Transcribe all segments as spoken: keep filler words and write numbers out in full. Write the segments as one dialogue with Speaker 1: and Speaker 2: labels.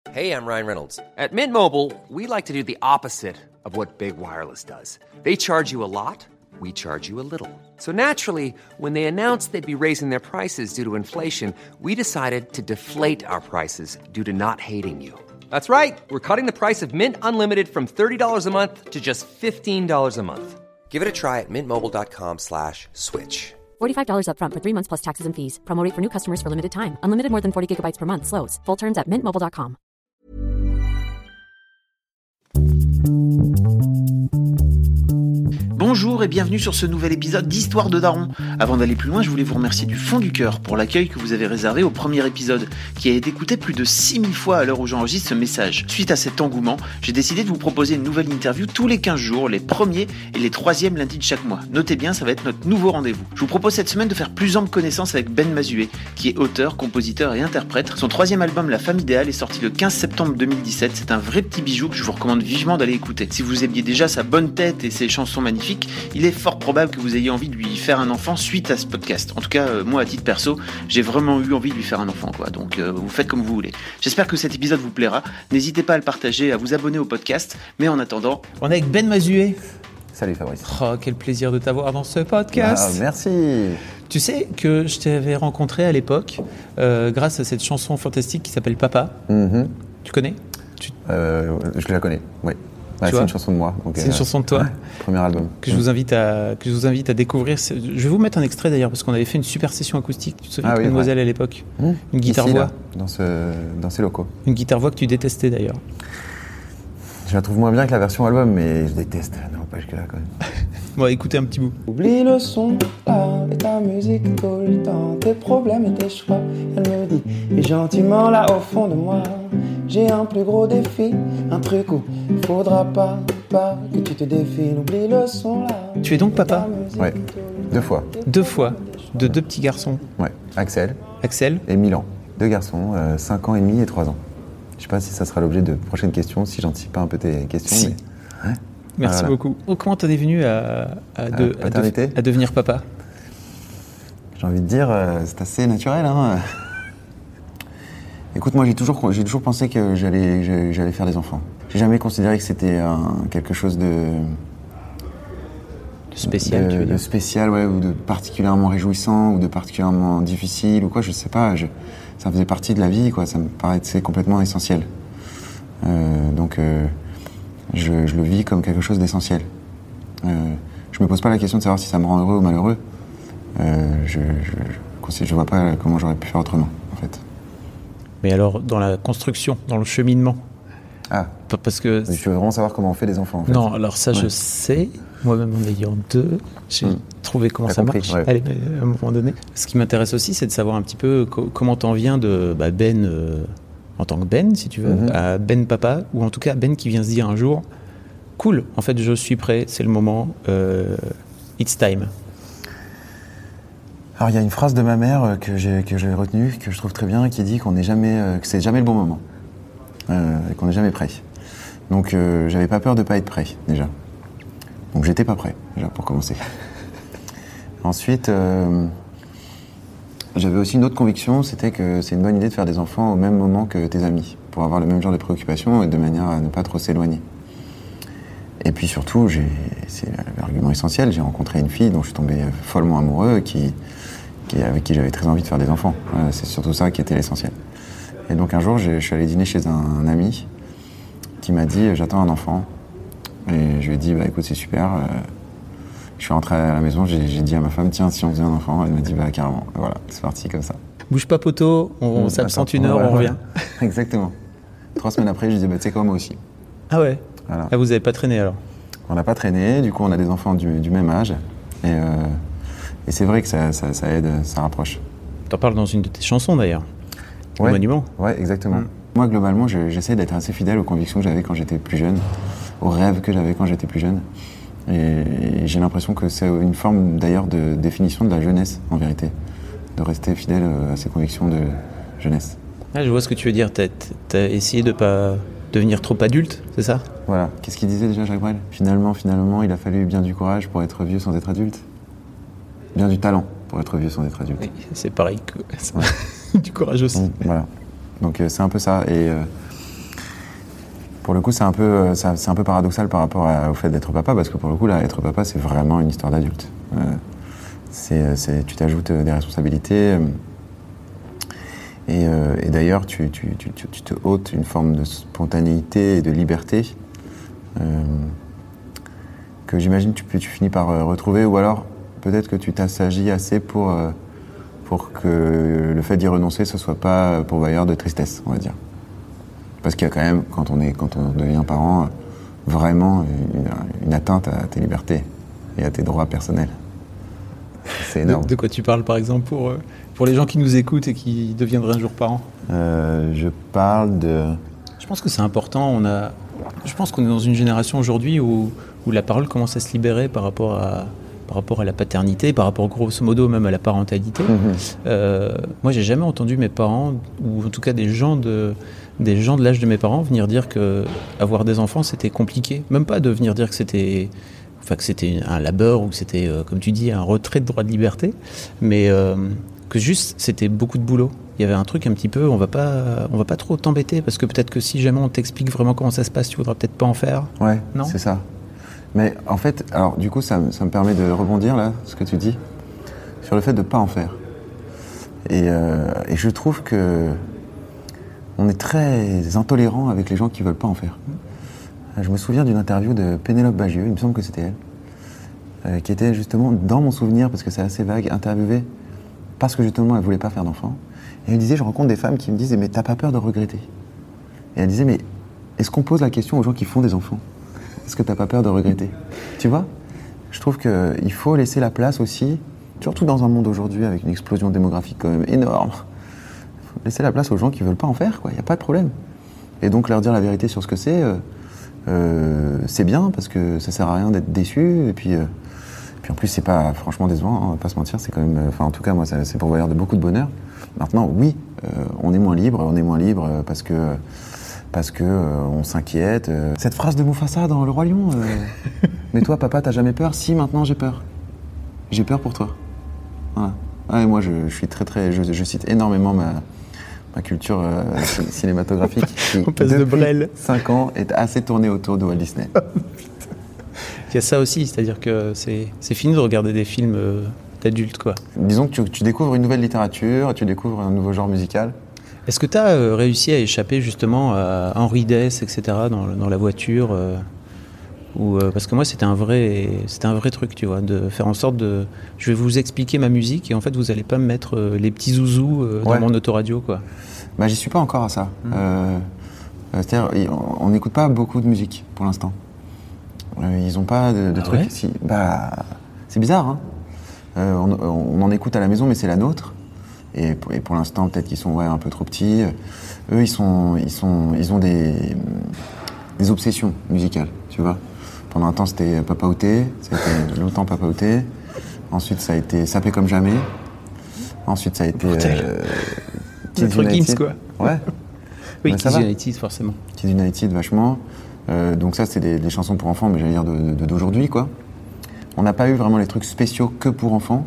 Speaker 1: Hey, I'm Ryan Reynolds. At Mint Mobile, we like to do the opposite of what Big Wireless does. They charge you a lot, we charge you a little. So naturally, when they announced they'd be raising their prices due to inflation, we decided to deflate our prices due to not hating you. That's right. We're cutting the price of Mint Unlimited from thirty dollars a month to just fifteen dollars a month. Give it a try at mintmobile.com slash switch.
Speaker 2: forty-five dollars up front for three months plus taxes and fees. Promo rate for new customers for limited time. Unlimited more than forty gigabytes per month. Slows full terms at mint mobile dot com.
Speaker 3: Bonjour et bienvenue sur ce nouvel épisode d'Histoire de Daron. Avant d'aller plus loin, je voulais vous remercier du fond du cœur pour l'accueil que vous avez réservé au premier épisode, qui a été écouté plus de six mille fois à l'heure où j'enregistre ce message. Suite à cet engouement, j'ai décidé de vous proposer une nouvelle interview tous les quinze jours, les premiers et les troisièmes lundis de chaque mois. Notez bien, ça va être notre nouveau rendez-vous. Je vous propose cette semaine de faire plus ample connaissance avec Ben Mazué, qui est auteur, compositeur et interprète. Son troisième album, La Femme Idéale, est sorti le quinze septembre deux mille dix-sept. C'est un vrai petit bijou que je vous recommande vivement d'aller écouter. Si vous aimiez déjà sa bonne tête et ses chansons magnifiques, il est fort probable que vous ayez envie de lui faire un enfant suite à ce podcast. En tout cas, euh, moi, à titre perso, j'ai vraiment eu envie de lui faire un enfant, quoi. Donc, euh, vous faites comme vous voulez. J'espère que cet épisode vous plaira. N'hésitez pas à le partager, à vous abonner au podcast. Mais en attendant, on est avec Ben Mazué.
Speaker 4: Salut Fabrice.
Speaker 3: Oh, quel plaisir de t'avoir dans ce podcast.
Speaker 4: Ah, merci.
Speaker 3: Tu sais que je t'avais rencontré à l'époque euh, grâce à cette chanson fantastique qui s'appelle Papa.
Speaker 4: Mm-hmm.
Speaker 3: Tu connais tu...
Speaker 4: Euh, Je la connais, oui. Ouais, c'est
Speaker 3: vois
Speaker 4: une chanson de moi. Donc,
Speaker 3: c'est euh, une chanson de toi.
Speaker 4: Ouais, premier album.
Speaker 3: Que je vous invite à que je vous invite à découvrir. Je vais vous mettre un extrait d'ailleurs parce qu'on avait fait une super session acoustique. Tu te souviens,
Speaker 4: ah, oui,
Speaker 3: Mademoiselle
Speaker 4: ouais.
Speaker 3: à l'époque.
Speaker 4: Mmh.
Speaker 3: Une guitare
Speaker 4: Ici,
Speaker 3: voix.
Speaker 4: Là, dans ce dans ces locaux.
Speaker 3: Une guitare voix que tu détestais d'ailleurs.
Speaker 4: Je la trouve moins bien que la version album, mais je déteste. Non, pas jusque là quand même.
Speaker 3: Bon, écoutez un petit bout.
Speaker 5: Oublie le son, là, et ta musique tout le temps, tes problèmes et tes choix. Elle me dit, et gentiment là au fond de moi, j'ai un plus gros défi, un truc où faudra pas, pas que tu te défiles. Oublie le son, là.
Speaker 3: Tu es donc papa ?
Speaker 4: Ouais, deux fois.
Speaker 3: Deux fois, de deux petits garçons.
Speaker 4: Ouais, Axel.
Speaker 3: Axel.
Speaker 4: Et Milan. Deux garçons, euh, cinq ans et demi et trois ans. Je sais pas si ça sera l'objet de prochaines questions, si j'anticipe pas un peu tes questions.
Speaker 3: Si.
Speaker 4: Mais... Ouais.
Speaker 3: Merci
Speaker 4: voilà.
Speaker 3: beaucoup. Oh, comment t'en es venu à, à, de,
Speaker 4: à, à, de,
Speaker 3: à devenir papa ?
Speaker 4: J'ai envie de dire, euh, c'est assez naturel. Hein. Écoute, moi j'ai toujours, j'ai toujours pensé que j'allais, j'allais faire des enfants. J'ai jamais considéré que c'était un, quelque chose de...
Speaker 3: de spécial,
Speaker 4: de,
Speaker 3: tu veux dire.
Speaker 4: De spécial, ouais, ou de particulièrement réjouissant, ou de particulièrement difficile, ou quoi, je sais pas. Je, ça faisait partie de la vie, quoi. Ça me paraissait complètement essentiel. Euh, donc, euh, je, je le vis comme quelque chose d'essentiel. Euh, je me pose pas la question de savoir si ça me rend heureux ou malheureux. Euh, je, je, je, je vois pas comment j'aurais pu faire autrement, en fait.
Speaker 3: Mais alors, dans la construction, dans le cheminement.
Speaker 4: Ah.
Speaker 3: Parce que.
Speaker 4: Je veux vraiment savoir comment on fait des enfants, en fait.
Speaker 3: Non, alors ça,
Speaker 4: ouais.
Speaker 3: je sais. Moi-même, en ayant deux, j'ai mmh. trouvé comment
Speaker 4: T'as
Speaker 3: ça
Speaker 4: compris,
Speaker 3: marche.
Speaker 4: Ouais.
Speaker 3: Allez, à un moment donné. Ce qui m'intéresse aussi, c'est de savoir un petit peu co- comment t'en viens de bah, Ben, euh, en tant que Ben, si tu veux, mmh. à Ben Papa, ou en tout cas Ben qui vient se dire un jour, cool, en fait, je suis prêt, c'est le moment, euh, it's time.
Speaker 4: Alors, il y a une phrase de ma mère que j'ai, que j'ai retenue, que je trouve très bien, qui dit qu'on n'est jamais, euh, que c'est jamais le bon moment, euh, et qu'on n'est jamais prêt. Donc, euh, j'avais pas peur de pas être prêt, déjà. Donc, j'étais pas prêt, déjà, pour commencer. Ensuite, euh, j'avais aussi une autre conviction, c'était que c'est une bonne idée de faire des enfants au même moment que tes amis, pour avoir le même genre de préoccupations et de manière à ne pas trop s'éloigner. Et puis surtout, j'ai, c'est l'argument essentiel, j'ai rencontré une fille dont je suis tombé follement amoureux, qui, qui, avec qui j'avais très envie de faire des enfants. Voilà, c'est surtout ça qui était l'essentiel. Et donc un jour, je suis allé dîner chez un, un ami qui m'a dit « j'attends un enfant ». Et je lui ai dit bah, « écoute, c'est super ». Euh, je suis rentré à la maison, j'ai, j'ai dit à ma femme « tiens, si on faisait un enfant ». Elle m'a dit bah, « carrément ». Voilà, c'est parti comme ça.
Speaker 3: Bouge pas poteau, on, on s'absente une heure,
Speaker 4: ouais,
Speaker 3: on revient.
Speaker 4: Ouais. Exactement. Trois semaines après, je lui ai dit bah, « tu sais quoi, moi aussi ».
Speaker 3: Ah ouais.
Speaker 4: Voilà.
Speaker 3: Ah, vous n'avez pas traîné alors ?
Speaker 4: On n'a pas traîné, du coup on a des enfants du, du même âge. Et, euh, et c'est vrai que ça, ça, ça aide, ça rapproche.
Speaker 3: T'en parles dans une de tes chansons d'ailleurs.
Speaker 4: Ouais.
Speaker 3: Le monument.
Speaker 4: Ouais, exactement. Mmh. Moi globalement, je, j'essaie d'être assez fidèle aux convictions que j'avais quand j'étais plus jeune, aux rêves que j'avais quand j'étais plus jeune. Et, et j'ai l'impression que c'est une forme d'ailleurs de définition de la jeunesse en vérité, de rester fidèle à ses convictions de jeunesse.
Speaker 3: Ah, je vois ce que tu veux dire, t'as, t'as essayé de pas devenir trop adulte, c'est ça ?
Speaker 4: Voilà. Qu'est-ce qu'il disait déjà, Jacques Brel ? Finalement, finalement, il a fallu bien du courage pour être vieux sans être adulte. Bien du talent pour être vieux sans être adulte.
Speaker 3: Oui, c'est pareil que
Speaker 4: ouais.
Speaker 3: du courage aussi.
Speaker 4: Donc, voilà. Donc euh, c'est un peu ça. Et, euh, Pour le coup, c'est un peu, c'est, c'est un peu paradoxal par rapport à, au fait d'être papa, parce que pour le coup, là, être papa, c'est vraiment une histoire d'adulte. Euh, c'est, c'est, tu t'ajoutes des responsabilités. Et, euh, et d'ailleurs, tu, tu, tu, tu te ôtes une forme de spontanéité et de liberté euh, que j'imagine tu, tu finis par euh, retrouver, ou alors peut-être que tu t'assagis assez pour, euh, pour que le fait d'y renoncer, ce soit pas pourvoyeur de tristesse, on va dire. Parce qu'il y a quand même, quand on, est, quand on devient parent, vraiment une, une atteinte à tes libertés et à tes droits personnels. C'est énorme.
Speaker 6: De, de quoi tu parles, par exemple, pour, pour les gens qui nous écoutent et qui deviendraient un jour parents ?
Speaker 4: euh, Je parle de...
Speaker 6: Je pense que c'est important. On a, je pense qu'on est dans une génération aujourd'hui où, où la parole commence à se libérer par rapport à, par rapport à la paternité, par rapport grosso modo même à la parentalité. Mm-hmm. Euh, moi, j'ai jamais entendu mes parents, ou en tout cas des gens de... des gens de l'âge de mes parents venir dire que avoir des enfants c'était compliqué, même pas de venir dire que c'était, enfin que c'était un labeur ou que c'était, euh, comme tu dis, un retrait de droit de liberté, mais euh, que juste c'était beaucoup de boulot. Il y avait un truc un petit peu, on va pas, on va pas trop t'embêter parce que peut-être que si jamais on t'explique vraiment comment ça se passe, tu voudras peut-être pas en faire.
Speaker 4: Ouais,
Speaker 6: non ?
Speaker 4: C'est ça. Mais en fait, alors du coup, ça, ça me permet de rebondir là, ce que tu dis, sur le fait de pas en faire. Et, euh, et je trouve que on est très intolérant avec les gens qui veulent pas en faire. Je me souviens d'une interview de Pénélope Bagieux, il me semble que c'était elle, euh, qui était justement, dans mon souvenir, parce que c'est assez vague, interviewée parce que justement elle voulait pas faire d'enfant. Et elle disait, je rencontre des femmes qui me disent, mais t'as pas peur de regretter ? Et elle disait, mais est-ce qu'on pose la question aux gens qui font des enfants ? Est-ce que t'as pas peur de regretter ? Tu vois ? Je trouve qu'il faut laisser la place aussi, surtout dans un monde aujourd'hui avec une explosion démographique quand même énorme, laisser la place aux gens qui veulent pas en faire, quoi. Il n'y a pas de problème. Et donc leur dire la vérité sur ce que c'est, euh, euh, c'est bien parce que ça sert à rien d'être déçu. Et puis, euh, puis en plus c'est pas franchement décevant, hein, on va pas se mentir, c'est quand même, enfin en tout cas moi ça, c'est pourvoyeur de beaucoup de bonheur. Maintenant oui, euh, on est moins libre, on est moins libre parce que parce que euh, on s'inquiète. Euh. Cette phrase de Mufasa dans Le Roi Lion, euh, mais toi papa t'as jamais peur ? Si, maintenant j'ai peur. J'ai peur pour toi. Voilà. Ah, et moi je, je suis très très, je, je cite énormément ma ma culture euh, cinématographique qui,
Speaker 6: on passe de Brel.
Speaker 4: cinq ans, est assez tournée autour de Walt Disney.
Speaker 6: Il y a ça aussi, c'est-à-dire que c'est, c'est fini de regarder des films euh, d'adultes, quoi.
Speaker 4: Disons que tu, tu découvres une nouvelle littérature, tu découvres un nouveau genre musical.
Speaker 6: Est-ce que tu as euh, réussi à échapper justement à Henri Dess, et cetera, dans, dans la voiture euh, ou, euh, parce que moi, c'était un, vrai, c'était un vrai truc, tu vois, de faire en sorte de... Je vais vous expliquer ma musique et en fait, vous n'allez pas me mettre euh, les petits zouzous euh, dans ouais. mon autoradio, quoi.
Speaker 4: Bah, j'y suis pas encore à ça. Mmh. Euh, c'est-à-dire, on n'écoute pas beaucoup de musique pour l'instant. Euh, ils ont pas de, de ah trucs...
Speaker 6: Ouais
Speaker 4: si, bah, c'est bizarre, hein. Euh, on, on en écoute à la maison, mais c'est la nôtre. Et pour, et pour l'instant, peut-être qu'ils sont ouais, un peu trop petits. Eux, ils, sont, ils, sont, ils ont des, des obsessions musicales, tu vois. Pendant un temps, c'était Papa Outé, ça a été longtemps Papa Outé. Ensuite, ça a été Sapé comme jamais. Ensuite, ça a été euh,
Speaker 6: Kids United. Quoi.
Speaker 4: Ouais.
Speaker 6: Oui, Kids United, forcément.
Speaker 4: Kids United, vachement. Euh, donc ça, c'est des, des chansons pour enfants, mais j'allais dire de, de, d'aujourd'hui, quoi. On n'a pas eu vraiment les trucs spéciaux que pour enfants.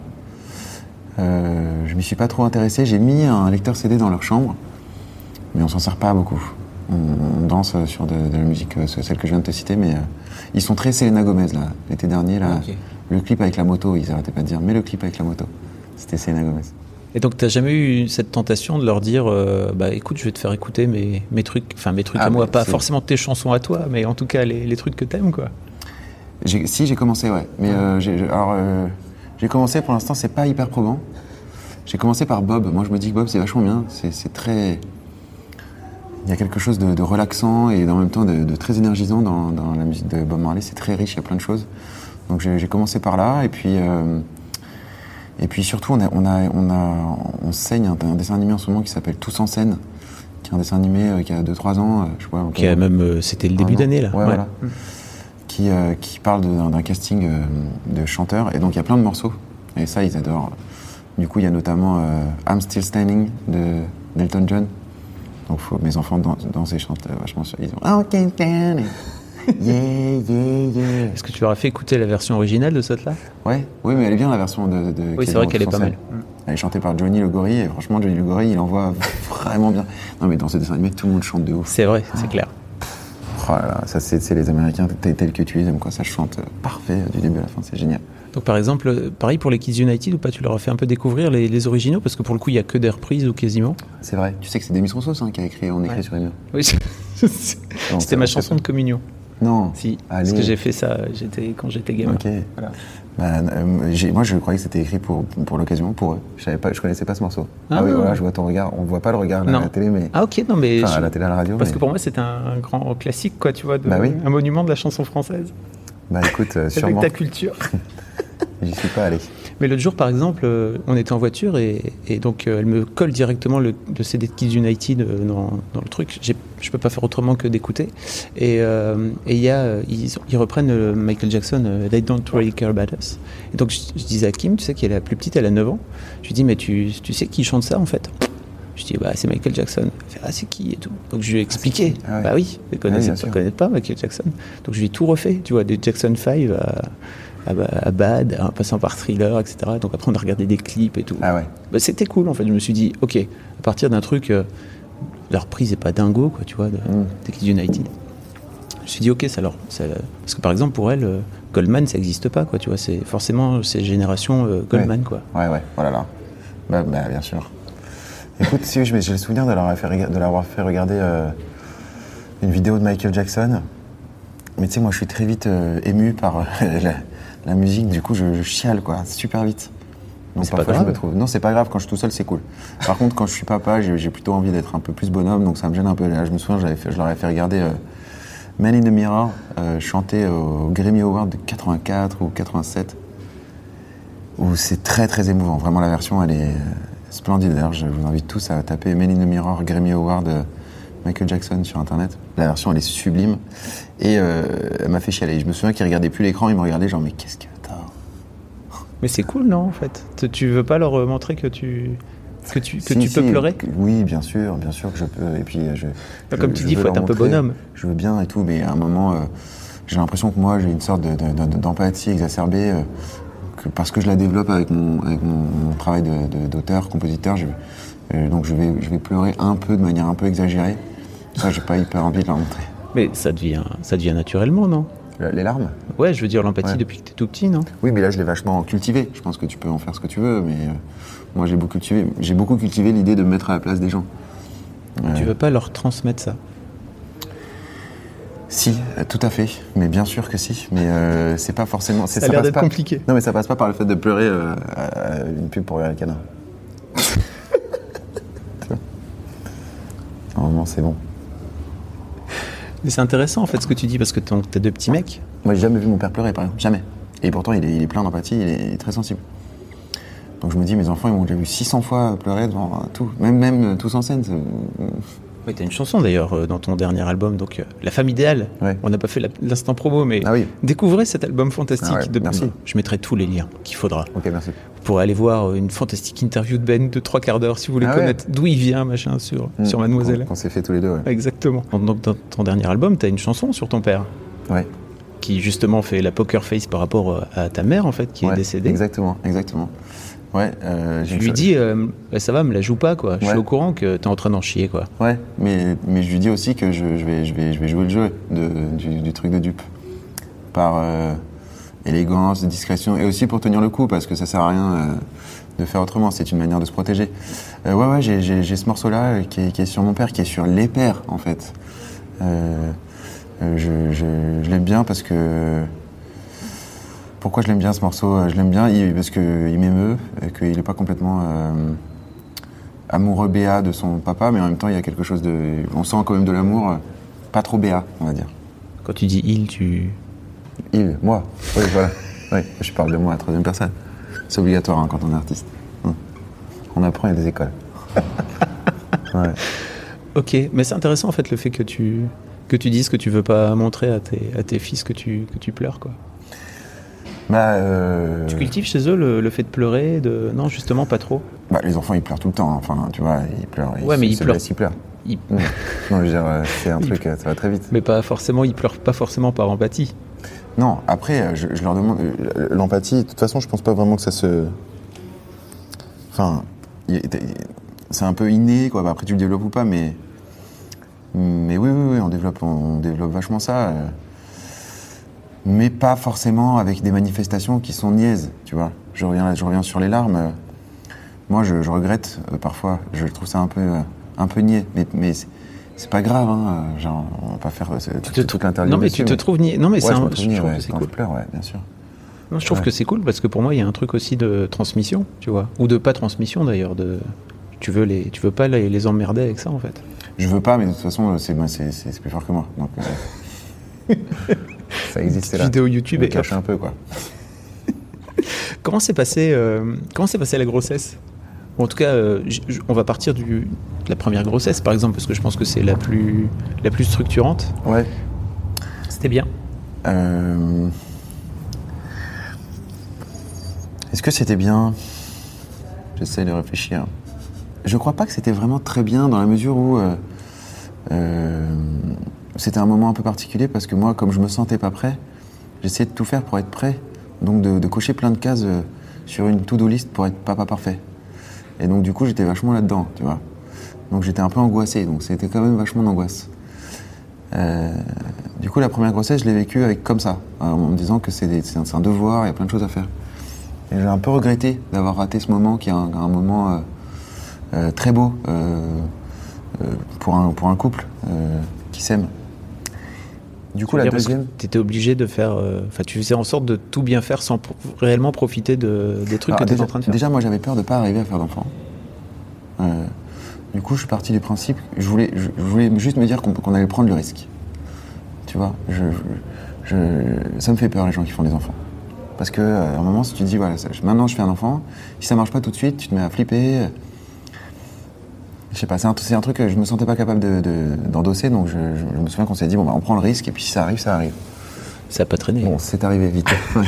Speaker 4: Euh, je m'y suis pas trop intéressé. J'ai mis un lecteur C D dans leur chambre, mais on s'en sert pas beaucoup. On, on danse sur de, de la musique, celle que je viens de te citer, mais euh, ils sont très Selena Gomez, là. L'été dernier, là, okay. Le clip avec la moto, ils arrêtaient pas de dire, mais le clip avec la moto, c'était Selena Gomez.
Speaker 6: Et donc, t'as jamais eu cette tentation de leur dire, euh, bah écoute, je vais te faire écouter mes, mes trucs, enfin mes trucs ah, à moi, pas c'est... forcément tes chansons à toi, mais en tout cas les, les trucs que t'aimes, quoi.
Speaker 4: J'ai, si, j'ai commencé, ouais. Mais euh, j'ai, alors, euh, j'ai commencé, pour l'instant, c'est pas hyper probant. J'ai commencé par Bob. Moi, je me dis que Bob, c'est vachement bien. C'est, c'est très... Il y a quelque chose de, de relaxant et en même temps de, de très énergisant dans, dans la musique de Bob Marley. C'est très riche, il y a plein de choses. Donc, j'ai, j'ai commencé par là. Et puis, euh, et puis surtout, on, a, on, a, on, a, on saigne un, un dessin animé en ce moment qui s'appelle Tous en scène, qui est un dessin animé euh, qui a deux trois ans. Euh, je vois,
Speaker 6: qui a même... Euh, c'était le début d'année, là.
Speaker 4: Ouais, ouais. Voilà. Mmh. Qui, euh, qui parle de, d'un, d'un casting euh, de chanteurs. Et donc, il y a plein de morceaux. Et ça, ils adorent. Du coup, il y a notamment euh, I'm Still Standing de d'Elton John. Donc, faut, mes enfants dansent, dansent et chantent euh, vachement sur. Ils ont Oh, can't stand it. Yeah, yeah, yeah.
Speaker 6: Est-ce que tu leur as fait écouter la version originale de cette là ?
Speaker 4: Ouais, oui, mais elle est bien la version de. de
Speaker 6: oui, c'est vrai qu'elle est pas mal.
Speaker 4: Elle est chantée par Johnny Le Gorille et franchement, Johnny Le Gorille, il envoie vraiment bien. Non, mais dans ce dessin animé, tout le monde chante de ouf.
Speaker 6: C'est vrai, c'est oh. clair.
Speaker 4: Oh là là, ça c'est, c'est les Américains tel, tel que tu les aimes, quoi. Ça chante parfait du début à la fin, c'est génial.
Speaker 6: Donc par exemple, pareil pour les Kids United ou pas, tu leur as fait un peu découvrir les, les originaux parce que pour le coup il n'y a que des reprises ou quasiment.
Speaker 4: C'est vrai, tu sais que c'est Demis Roussos hein, qui a écrit, on écrit ouais. sur les murs.
Speaker 6: Oui, non, c'était ma chanson de communion. Non, si, allez. Parce que j'ai fait ça j'étais, quand j'étais gamin.
Speaker 4: Ok. Voilà. Bah, euh, j'ai, moi je croyais que c'était écrit pour, pour l'occasion, pour eux. Je savais pas, je connaissais pas ce morceau. Ah, ah oui, voilà, je vois ton regard. On voit pas le regard là, à la télé, mais.
Speaker 6: Ah ok, non mais.
Speaker 4: Enfin,
Speaker 6: je...
Speaker 4: à la télé, à la radio.
Speaker 6: Parce
Speaker 4: mais...
Speaker 6: que pour moi c'était un grand classique, quoi, tu vois, de...
Speaker 4: bah oui.
Speaker 6: un monument de la chanson française.
Speaker 4: Bah écoute, euh, sûrement.
Speaker 6: Avec ta culture.
Speaker 4: J'y suis pas allé.
Speaker 6: Mais l'autre jour, par exemple, euh, on était en voiture et, et donc euh, elle me colle directement le, le C D de Kids United euh, dans, dans le truc. J'ai, je peux pas faire autrement que d'écouter. Et il euh, y a, ils, ils reprennent euh, Michael Jackson, euh, They Don't Really Care About Us. Et donc je, je disais à Kim, tu sais qu'elle est la plus petite, elle a neuf ans. Je lui dis, mais tu, tu sais qui chante ça en fait? Je dis, bah c'est Michael Jackson. Elle fait, ah c'est qui et tout. Donc je lui ai expliqué. Ah, ouais. Bah oui, elle connaissait ah, oui, pas, connaît pas Michael Jackson. Donc je lui ai tout refait, tu vois, des Jackson cinq à... à Bad, en passant par Thriller, et cetera. Donc après on a regardé des clips et tout.
Speaker 4: Ah ouais.
Speaker 6: Bah, c'était cool en fait. Je me suis dit, ok, à partir d'un truc, euh, la reprise est pas dingo, quoi, tu vois, de, mm. de Kids United. Je me suis dit, ok, ça leur, ça, parce que par exemple pour elle, euh, Goldman, ça n'existe pas, quoi, tu vois. C'est forcément c'est génération euh, Goldman,
Speaker 4: ouais.
Speaker 6: quoi.
Speaker 4: Ouais, ouais. Voilà là. Bah, bah bien sûr. Écoute, si j'ai le souvenir de leur fait, de l'avoir fait regarder euh, une vidéo de Michael Jackson. Mais tu sais, moi, je suis très vite euh, ému par euh, la, la musique. Du coup, je, je chiale, quoi, super vite. Donc
Speaker 6: c'est
Speaker 4: parfois,
Speaker 6: pas grave.
Speaker 4: je me trouve. Non, c'est pas grave. Quand je suis tout seul, c'est cool. Par contre, quand je suis papa, j'ai, j'ai plutôt envie d'être un peu plus bonhomme. Donc ça me gêne un peu. Là, je me souviens, j'avais fait, je leur avais fait regarder euh, Man in the Mirror, euh, chanté au Grammy Award de quatre-vingt-quatre ou quatre-vingt-sept, où c'est très très émouvant. Vraiment, la version, elle est splendide. D'ailleurs, je vous invite tous à taper Man in the Mirror Grammy Award euh, Michael Jackson sur internet. La version, elle est sublime. Et euh, elle m'a fait chialer. Je me souviens qu'il regardait plus l'écran, il me regardait genre, mais qu'est-ce que t'as?
Speaker 6: Mais c'est cool, non, en fait? Tu veux pas leur montrer que tu, que tu, que
Speaker 4: si,
Speaker 6: tu
Speaker 4: si,
Speaker 6: peux pleurer?
Speaker 4: Oui, bien sûr, bien sûr que je peux. Et puis, je,
Speaker 6: je Comme tu dis, il faut être un peu
Speaker 4: montrer,
Speaker 6: bonhomme.
Speaker 4: Je veux bien et tout, mais à un moment, euh, j'ai l'impression que moi, j'ai une sorte de, de, de, d'empathie exacerbée, euh, que parce que je la développe avec mon, avec mon, mon travail de, de, d'auteur, compositeur. Je, euh, donc, je vais, je vais pleurer un peu, de manière un peu exagérée. Ça, j'ai pas hyper envie de la montrer.
Speaker 6: Mais ça devient, ça devient naturellement, non?
Speaker 4: Les larmes?
Speaker 6: Ouais, je veux dire l'empathie ouais. depuis que t'es tout petit, non?
Speaker 4: Oui, mais là, je l'ai vachement cultivé. Je pense que tu peux en faire ce que tu veux, mais euh, moi, j'ai beaucoup cultivé, j'ai beaucoup cultivé l'idée de me mettre à la place des gens.
Speaker 6: Euh... Tu veux pas leur transmettre ça?
Speaker 4: Si, euh, tout à fait. Mais bien sûr que si. Mais euh, c'est pas forcément... C'est,
Speaker 6: ça a l'air
Speaker 4: passe
Speaker 6: d'être
Speaker 4: pas...
Speaker 6: compliqué.
Speaker 4: Non, mais ça passe pas par le fait de pleurer euh, à une pub pour Real Canard. Normalement, c'est bon.
Speaker 6: Mais c'est intéressant en fait ce que tu dis parce que t'as deux petits mecs.
Speaker 4: Moi j'ai jamais vu mon père pleurer par exemple, jamais. Et pourtant il est, il est plein d'empathie, il est, il est très sensible. Donc je me dis mes enfants ils m'ont déjà vu six cents fois pleurer devant tout, même, même tous en scène. C'est...
Speaker 6: Oui, t'as une chanson d'ailleurs dans ton dernier album, donc euh, La Femme Idéale. Ouais. On n'a pas fait la, l'instant promo, mais
Speaker 4: ah oui.
Speaker 6: Découvrez cet album fantastique.
Speaker 4: Ah ouais,
Speaker 6: de...
Speaker 4: merci.
Speaker 6: Je mettrai tous les liens qu'il faudra.
Speaker 4: Ok, merci.
Speaker 6: Vous pourrez aller voir une fantastique interview de Ben de trois quarts d'heure si vous voulez ah connaître ouais. d'où il vient, machin, sur, mmh. sur Mademoiselle.
Speaker 4: Qu'on, qu'on s'est fait tous les deux, ouais.
Speaker 6: Exactement. Donc dans ton dernier album, t'as une chanson sur ton père.
Speaker 4: Ouais.
Speaker 6: Qui justement fait la poker face par rapport à ta mère en fait, qui
Speaker 4: ouais,
Speaker 6: est décédée.
Speaker 4: Exactement, exactement. Ouais, euh,
Speaker 6: je lui dis, euh, bah, ça va, me la joue pas, quoi. Je ouais. suis au courant que t'es en train d'en chier, quoi.
Speaker 4: Ouais, mais, mais je lui dis aussi que je, je, vais, je, vais, je vais jouer le jeu de, du, du truc de dupe. Par euh, élégance, discrétion, et aussi pour tenir le coup, parce que ça sert à rien euh, de faire autrement, c'est une manière de se protéger. Euh, ouais, ouais, j'ai, j'ai, j'ai ce morceau-là qui est, qui est sur mon père, qui est sur les pères, en fait. Euh, je, je, je l'aime bien parce que... Pourquoi je l'aime bien ce morceau? Je l'aime bien parce qu'il m'émeut, et qu'il n'est pas complètement euh, amoureux béat de son papa, mais en même temps il y a quelque chose de... On sent quand même de l'amour, pas trop béat, on va dire.
Speaker 6: Quand tu dis il, tu...
Speaker 4: Il, moi, oui voilà. Oui, je parle de moi à la troisième personne. C'est obligatoire hein, quand on est artiste. On apprend, il y a des écoles. Ouais.
Speaker 6: Ok, mais c'est intéressant en fait le fait que tu, que tu dises que tu veux pas montrer à tes, à tes fils que tu, que tu pleures, quoi.
Speaker 4: Bah, euh...
Speaker 6: Tu cultives chez eux le, le fait de pleurer, de... Non, justement, pas trop.
Speaker 4: Bah, les enfants, ils pleurent tout le temps. Enfin, tu vois, ils pleurent.
Speaker 6: Ouais,
Speaker 4: ils
Speaker 6: mais
Speaker 4: se,
Speaker 6: ils
Speaker 4: se
Speaker 6: pleurent.
Speaker 4: Laissent, ils pleurent.
Speaker 6: Ils...
Speaker 4: Non, je veux dire, c'est un ils... truc, ça va très vite.
Speaker 6: Mais pas forcément, ils pleurent pas forcément par empathie.
Speaker 4: Non, après, je, je leur demande... L'empathie, de toute façon, je pense pas vraiment que ça se... Enfin, c'est un peu inné, quoi. Après, tu le développes ou pas, mais... Mais oui, oui, oui, on développe, on développe vachement ça. Euh, mais pas forcément avec des manifestations qui sont niaises, tu vois. Je reviens, je reviens sur les larmes. Euh, moi, je, je regrette euh, parfois. Je trouve ça un peu, euh, un peu niais. Mais, mais c'est, c'est pas grave, hein. Genre, on va pas faire euh,
Speaker 6: tu te
Speaker 4: toute l'interview.
Speaker 6: Non, mais
Speaker 4: dessus,
Speaker 6: tu te trouves niais. Non, mais
Speaker 4: ouais,
Speaker 6: c'est
Speaker 4: je
Speaker 6: un.
Speaker 4: me trouve niais,
Speaker 6: je trouve
Speaker 4: ouais,
Speaker 6: que c'est
Speaker 4: quand
Speaker 6: cool.
Speaker 4: je pleure, ouais, bien sûr.
Speaker 6: Non, je trouve
Speaker 4: Ouais.
Speaker 6: que c'est cool parce que pour moi, il y a un truc aussi de transmission, tu vois, ou de pas transmission d'ailleurs. De, tu veux les, tu veux pas les, les emmerder avec ça en fait.
Speaker 4: Je veux pas, mais de toute façon, c'est, c'est, c'est, c'est plus fort que moi. Donc, euh, ça existait là.
Speaker 6: Vidéo YouTube
Speaker 4: Je me
Speaker 6: et
Speaker 4: cache un peu, quoi.
Speaker 6: Comment s'est passé, euh, comment s'est passée la grossesse? Ou en tout cas, euh, j- j- on va partir du, de la première grossesse par exemple, parce que je pense que c'est la plus, la plus structurante.
Speaker 4: Ouais.
Speaker 6: C'était bien.
Speaker 4: Euh... Est-ce que c'était bien? J'essaie de réfléchir. Je crois pas que c'était vraiment très bien dans la mesure où euh, euh, c'était un moment un peu particulier parce que moi, comme je me sentais pas prêt, j'essayais de tout faire pour être prêt. Donc de, de cocher plein de cases euh, sur une to-do list pour être papa parfait. Et donc du coup, j'étais vachement là-dedans, tu vois. Donc j'étais un peu angoissé, donc c'était quand même vachement d'angoisse. Euh, du coup, la première grossesse, je l'ai vécue avec comme ça, en me disant que c'est, des, c'est, un, c'est un devoir, il y a plein de choses à faire. Et j'ai un peu regretté d'avoir raté ce moment qui est un, un moment euh, euh, très beau euh, euh, pour, un, pour un couple euh, qui s'aime. Du coup, la deuxième...
Speaker 6: Tu étais obligé de faire... Enfin, euh, tu faisais en sorte de tout bien faire sans pro- réellement profiter de, des trucs
Speaker 4: Alors,
Speaker 6: que tu étais
Speaker 4: déjà,
Speaker 6: en train de faire.
Speaker 4: déjà, moi, j'avais peur de ne pas arriver à faire d'enfant. Euh, du coup, je suis parti du principe... Je voulais, je, je voulais juste me dire qu'on, qu'on allait prendre le risque. Tu vois, je, je, je, ça me fait peur, les gens qui font des enfants. Parce qu'à euh, un moment, si tu te dis, voilà, ça, maintenant je fais un enfant, si ça marche pas tout de suite, tu te mets à flipper. Je sais pas, c'est un, c'est un truc que je me sentais pas capable de, de, d'endosser, donc je, je, je me souviens qu'on s'est dit, bon, bah, on prend le risque, et puis si ça arrive, ça arrive.
Speaker 6: Ça a pas traîné.
Speaker 4: Bon, c'est arrivé vite.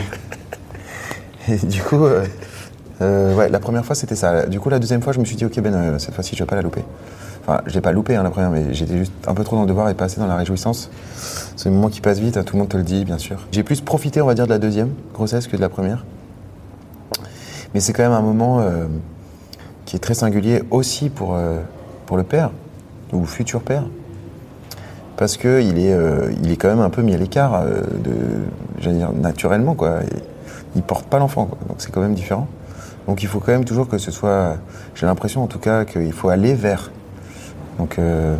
Speaker 4: Et du coup, euh, euh, ouais, la première fois, c'était ça. Du coup, la deuxième fois, je me suis dit, ok, Ben, euh, cette fois-ci, je vais pas la louper. Enfin, je l'ai pas loupé, hein, la première, mais j'étais juste un peu trop dans le devoir et pas assez dans la réjouissance. C'est un moment qui passe vite, hein, tout le monde te le dit, bien sûr. J'ai plus profité, on va dire, de la deuxième grossesse que de la première. Mais c'est quand même un moment euh, qui est très singulier aussi pour, euh, pour le père, ou futur père. Parce qu'il est, euh, il est quand même un peu mis à l'écart, euh, de, j'allais dire, naturellement, quoi. Et il porte pas l'enfant, quoi. Donc c'est quand même différent. Donc il faut quand même toujours que ce soit... J'ai l'impression, en tout cas, qu'il faut aller vers... Donc, euh,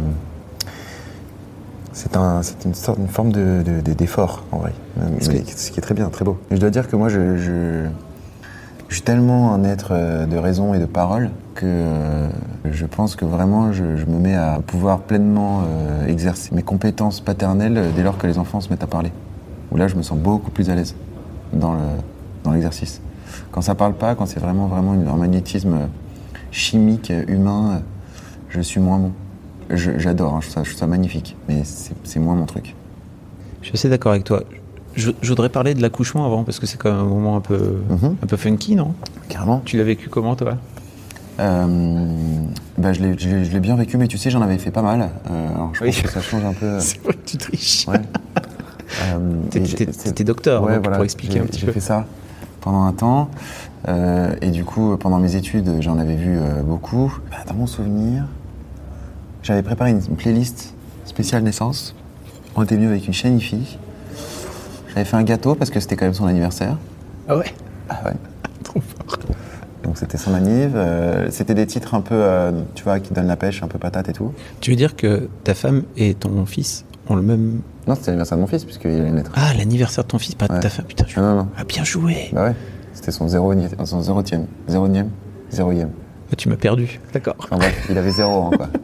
Speaker 4: c'est, un, c'est une, sorte, une forme de, de, de, d'effort, en vrai. Mais, ce qui est très bien, très beau. Et je dois dire que moi, je, je, je suis tellement un être de raison et de parole que euh, je pense que vraiment, je, je me mets à pouvoir pleinement euh, exercer mes compétences paternelles dès lors que les enfants se mettent à parler. Où là, je me sens beaucoup plus à l'aise dans, le, dans l'exercice. Quand ça parle pas, quand c'est vraiment, vraiment un magnétisme chimique, humain, je suis moins bon. Je, j'adore, hein, je, trouve ça, je trouve ça magnifique, mais c'est, c'est moins mon truc.
Speaker 6: Je suis assez d'accord avec toi. Je, je voudrais parler de l'accouchement avant, parce que c'est quand même un moment un peu,
Speaker 4: Mm-hmm.
Speaker 6: un peu funky, non?
Speaker 4: Carrément.
Speaker 6: Tu l'as vécu comment, toi?
Speaker 4: euh, bah, je, l'ai, je, l'ai, je l'ai bien vécu, mais tu sais, j'en avais fait pas mal. Euh, alors je
Speaker 6: Oui.
Speaker 4: pense que ça change un peu.
Speaker 6: C'est vrai que tu triches.
Speaker 4: Ouais. Euh,
Speaker 6: T'étais,
Speaker 4: j'ai-
Speaker 6: t'étais,
Speaker 4: c'est-
Speaker 6: t'étais docteur,
Speaker 4: ouais,
Speaker 6: donc,
Speaker 4: voilà,
Speaker 6: pour expliquer
Speaker 4: j'ai,
Speaker 6: un petit
Speaker 4: j'ai
Speaker 6: peu.
Speaker 4: fait ça pendant un temps. Euh, et du coup, pendant mes études, j'en avais vu euh, beaucoup. Bah, dans mon souvenir, j'avais préparé une, une playlist spéciale naissance. On était venu avec une chaîne I-Fi. J'avais fait un gâteau parce que c'était quand même son anniversaire.
Speaker 6: Ah ouais?
Speaker 4: Ah ouais.
Speaker 6: Trop fort.
Speaker 4: Donc c'était son anniv. Euh, c'était des titres un peu, euh, tu vois, qui donnent la pêche, un peu patate et tout.
Speaker 6: Tu veux dire que ta femme et ton fils ont le même...
Speaker 4: Non, c'était l'anniversaire de mon fils puisqu'il allait naître.
Speaker 6: Ah, l'anniversaire de ton fils, pas de
Speaker 4: Ouais.
Speaker 6: ta femme. Putain, je...
Speaker 4: Ah, non, non.
Speaker 6: Ah, bien joué.
Speaker 4: Bah ouais. C'était son zéro, son zérotième, zéroième, zéroième.
Speaker 6: Ah, tu m'as perdu. D'accord.
Speaker 4: Enfin bref, il avait zéro ans, quoi.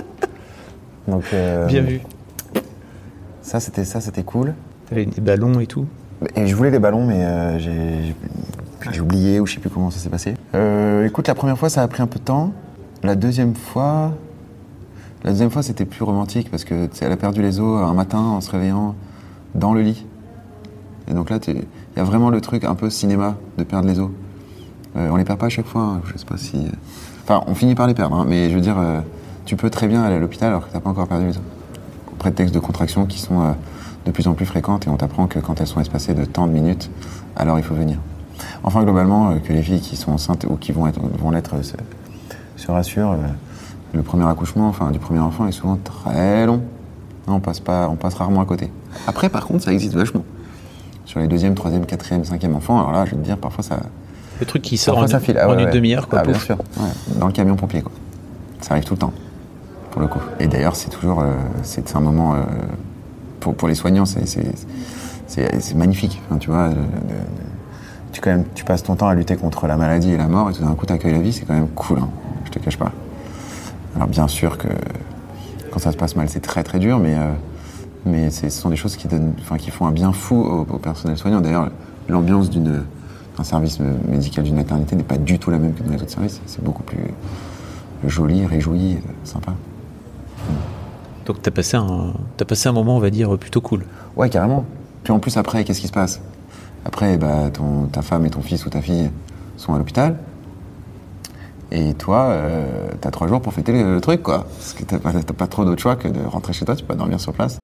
Speaker 4: Donc, euh,
Speaker 6: Bien vu.
Speaker 4: Ça, c'était, ça, c'était cool.
Speaker 6: T'avais des ballons et tout.
Speaker 4: Et je voulais les ballons, mais euh, j'ai, j'ai, j'ai oublié ou je sais plus comment ça s'est passé. Euh, écoute, la première fois, ça a pris un peu de temps. La deuxième fois, la deuxième fois, c'était plus romantique parce que elle a perdu les os un matin en se réveillant dans le lit. Et donc là, il y a vraiment le truc un peu cinéma de perdre les os. Euh, on les perd pas à chaque fois. Hein, je sais pas si. Enfin, on finit par les perdre, hein, mais je veux dire, euh, tu peux très bien aller à l'hôpital alors que t'as pas encore perdu les os. Au prétexte de contractions qui sont euh, de plus en plus fréquentes et on t'apprend que quand elles sont espacées de tant de minutes, alors il faut venir. Enfin, globalement, euh, que les filles qui sont enceintes ou qui vont être, vont l'être euh, se, se rassurent. Euh, le premier accouchement, enfin du premier enfant, est souvent très long. Non, on passe pas, on passe rarement à côté. Après, par contre, ça existe vachement. Sur les deuxième, troisième, quatrième, cinquième enfants, alors là, je vais te dire, parfois ça...
Speaker 6: Le truc qui sort
Speaker 4: parfois,
Speaker 6: en,
Speaker 4: ça file. Ah,
Speaker 6: en
Speaker 4: ouais,
Speaker 6: une
Speaker 4: ouais.
Speaker 6: demi-heure, quoi.
Speaker 4: Ah, bien
Speaker 6: pouf.
Speaker 4: sûr. Ouais. Dans le camion pompier, quoi. Ça arrive tout le temps, pour le coup. Et d'ailleurs, c'est toujours... Euh, c'est, c'est un moment... Euh, pour, pour les soignants, c'est, c'est, c'est, c'est magnifique. Enfin, tu vois, euh, euh, tu, quand même, tu passes ton temps à lutter contre la maladie et la mort, et tout d'un coup, t'accueilles la vie, c'est quand même cool, hein. Je te cache pas. Alors, bien sûr que quand ça se passe mal, c'est très très dur, mais... Euh, Mais c'est, ce sont des choses qui, donnent, enfin, qui font un bien fou au, au personnel soignant. D'ailleurs, l'ambiance d'une, d'un service médical d'une maternité n'est pas du tout la même que dans les autres services. C'est beaucoup plus joli, réjoui, sympa.
Speaker 6: Donc t'as passé, un, t'as passé un moment, on va dire, plutôt cool.
Speaker 4: Ouais, carrément. Puis en plus, après, qu'est-ce qui se passe ? Après, bah, ton, ta femme et ton fils ou ta fille sont à l'hôpital. Et toi, euh, t'as trois jours pour fêter le, le truc, quoi. Parce que t'as pas, t'as pas trop d'autre choix que de rentrer chez toi, tu peux dormir sur place.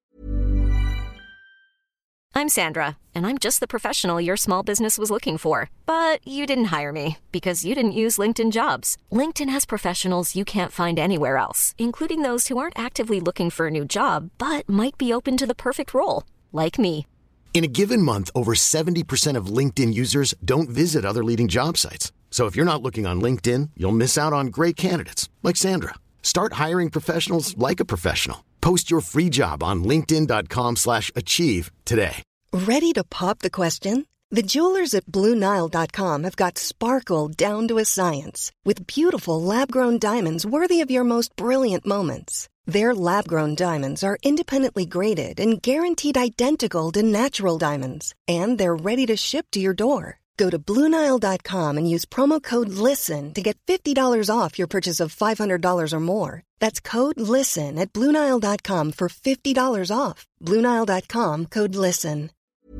Speaker 7: I'm Sandra, and I'm just the professional your small business was looking for. But you didn't hire me because you didn't use LinkedIn Jobs. LinkedIn has professionals you can't find anywhere else, including those who aren't actively looking for a new job, but might be open to the perfect role, like me.
Speaker 8: In a given month, over seventy percent of LinkedIn users don't visit other leading job sites. So if you're not looking on LinkedIn, you'll miss out on great candidates like Sandra. Start hiring professionals like a professional. Post your free job on linkedin dot com slash achieve today.
Speaker 9: Ready to pop the question? The jewelers at Blue Nile dot com have got sparkle down to a science with beautiful lab-grown diamonds worthy of your most brilliant moments. Their lab-grown diamonds are independently graded and guaranteed identical to natural diamonds, and they're ready to ship to your door. Go to Blue Nile dot com and use promo code LISTEN to get fifty dollars off your purchase of five hundred dollars or more. That's code LISTEN at Blue Nile dot com for fifty dollars off. Blue Nile dot com, code LISTEN.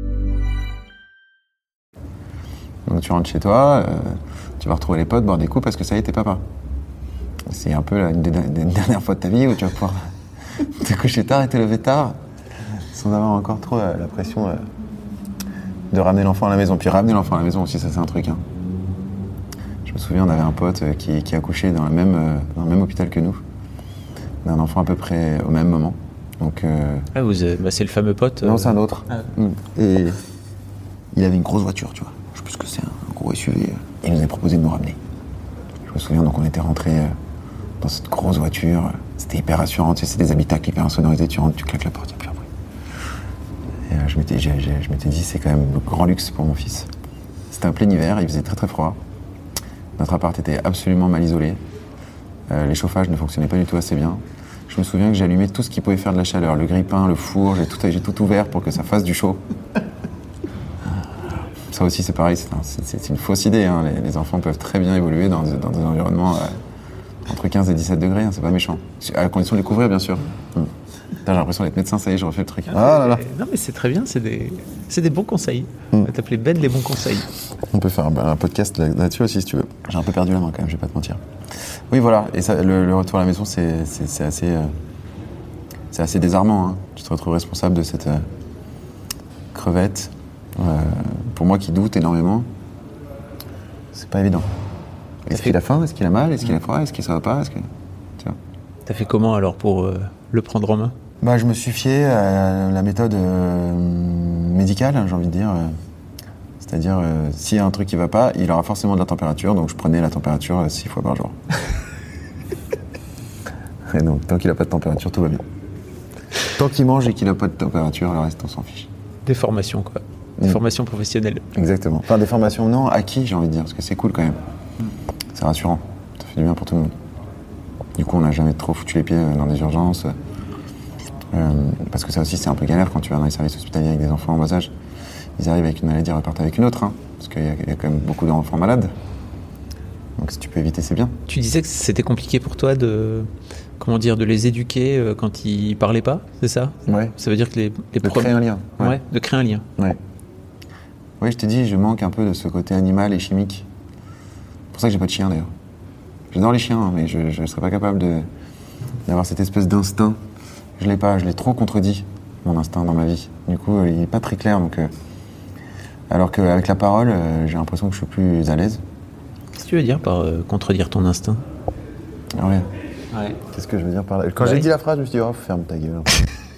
Speaker 4: Donc tu rentres chez toi, euh, tu vas retrouver les potes, boire des coups parce que ça y est, t'es papa. C'est un peu la, une des, des dernières fois de ta vie où tu vas pouvoir te coucher tard et te lever tard sans avoir encore trop euh, la pression euh, de ramener l'enfant à la maison. Puis ramener l'enfant à la maison aussi, ça c'est un truc. Hein. Je me souviens, on avait un pote euh, qui, qui a accouché dans, la même, euh, dans le même hôpital que nous, d'un enfant à peu près au même moment. Donc, euh...
Speaker 6: ah, vous, euh, bah, c'est le fameux pote.
Speaker 4: Non,
Speaker 6: euh...
Speaker 4: c'est un autre.
Speaker 6: Ah.
Speaker 4: Et il avait une grosse voiture, tu vois. Je sais plus ce que c'est, un gros S U V. Il nous avait proposé de nous ramener. Je me souviens, donc on était rentrés euh, dans cette grosse voiture. C'était hyper rassurant, tu sais, c'est des habitacles hyper insonorisés. Tu rentres, tu claques la porte, il n'y a plus un bruit. Et euh, je, m'étais, j'ai, j'ai, je m'étais dit, c'est quand même le grand luxe pour mon fils. C'était en plein hiver, il faisait très très froid. Notre appart était absolument mal isolé. Euh, les chauffages ne fonctionnaient pas du tout assez bien. Je me souviens que j'ai allumé tout ce qui pouvait faire de la chaleur. Le grille-pain, le four, j'ai tout, j'ai tout ouvert pour que ça fasse du chaud. Ça aussi, c'est pareil, c'est, un, c'est, c'est une fausse idée. Hein. Les, les enfants peuvent très bien évoluer dans, dans des environnements euh, entre quinze et dix-sept degrés, hein, c'est pas méchant. À la condition de les couvrir, bien sûr. Hum. Putain, j'ai l'impression d'être médecin, ça y est, je refais le truc. Ah là là.
Speaker 6: Non, mais c'est très bien, c'est des, c'est des bons conseils.
Speaker 4: Mm.
Speaker 6: On va t'appeler Ben les bons conseils.
Speaker 4: On peut faire un, un podcast là, là-dessus aussi, si tu veux. J'ai un peu perdu la main quand même, je vais pas te mentir. Oui, voilà, et ça, le, le retour à la maison, c'est, c'est, c'est, assez, euh, c'est assez désarmant. Hein. Tu te retrouves responsable de cette euh, crevette. Euh, pour moi qui doute énormément, c'est pas évident. Est-ce qu'il a faim ? Est-ce qu'il a mal ? Est-ce qu'il a froid ? Est-ce que ça va pas ? Est-ce que... tu vois.
Speaker 6: T'as fait comment alors pour euh, le prendre en main ?
Speaker 4: Bah, je me suis fié à la méthode euh, médicale, j'ai envie de dire. Euh, c'est-à-dire, euh, s'il y a un truc qui va pas, il aura forcément de la température, donc je prenais la température euh, six fois par jour. Et donc, tant qu'il a pas de température, tout va bien. Tant qu'il mange et qu'il a pas de température, le reste, on s'en fiche.
Speaker 6: Des formations, quoi. Des
Speaker 4: mmh.
Speaker 6: formations professionnelles.
Speaker 4: Exactement. Enfin, des formations, non, acquis, j'ai envie de dire, parce que c'est cool quand même. Mmh. C'est rassurant. Ça fait du bien pour tout le monde. Du coup, on n'a jamais trop foutu les pieds dans les urgences. Euh, parce que ça aussi, c'est un peu galère quand tu vas dans les services hospitaliers avec des enfants en bas âge. Ils arrivent avec une maladie, ils repartent avec une autre. Hein, parce qu'il y a, il y a quand même beaucoup d'enfants malades. Donc si tu peux éviter, c'est bien.
Speaker 6: Tu disais que c'était compliqué pour toi de, comment dire, de les éduquer euh, quand ils parlaient pas, c'est ça ?
Speaker 4: Ouais.
Speaker 6: Ça veut dire que les, les
Speaker 4: de
Speaker 6: premiers...
Speaker 4: créer un lien.
Speaker 6: Ouais. ouais, de créer un lien.
Speaker 4: Ouais. Oui, je t'ai dit, je manque un peu de ce côté animal et chimique. C'est pour ça que j'ai pas de chien d'ailleurs. J'adore les chiens, hein, mais je ne serais pas capable de, d'avoir cette espèce d'instinct. Je l'ai pas, je l'ai trop contredit, mon instinct dans ma vie. Du coup, euh, il n'est pas très clair. Donc, euh, alors qu'avec la parole, euh, j'ai l'impression que je suis plus à l'aise.
Speaker 6: Qu'est-ce que tu veux dire par euh, contredire ton instinct ?
Speaker 4: Ah ouais.
Speaker 6: Ouais.
Speaker 4: Qu'est-ce que je veux dire par là ? Quand
Speaker 6: ouais.
Speaker 4: j'ai dit la phrase, je me suis dit, oh, ferme ta gueule.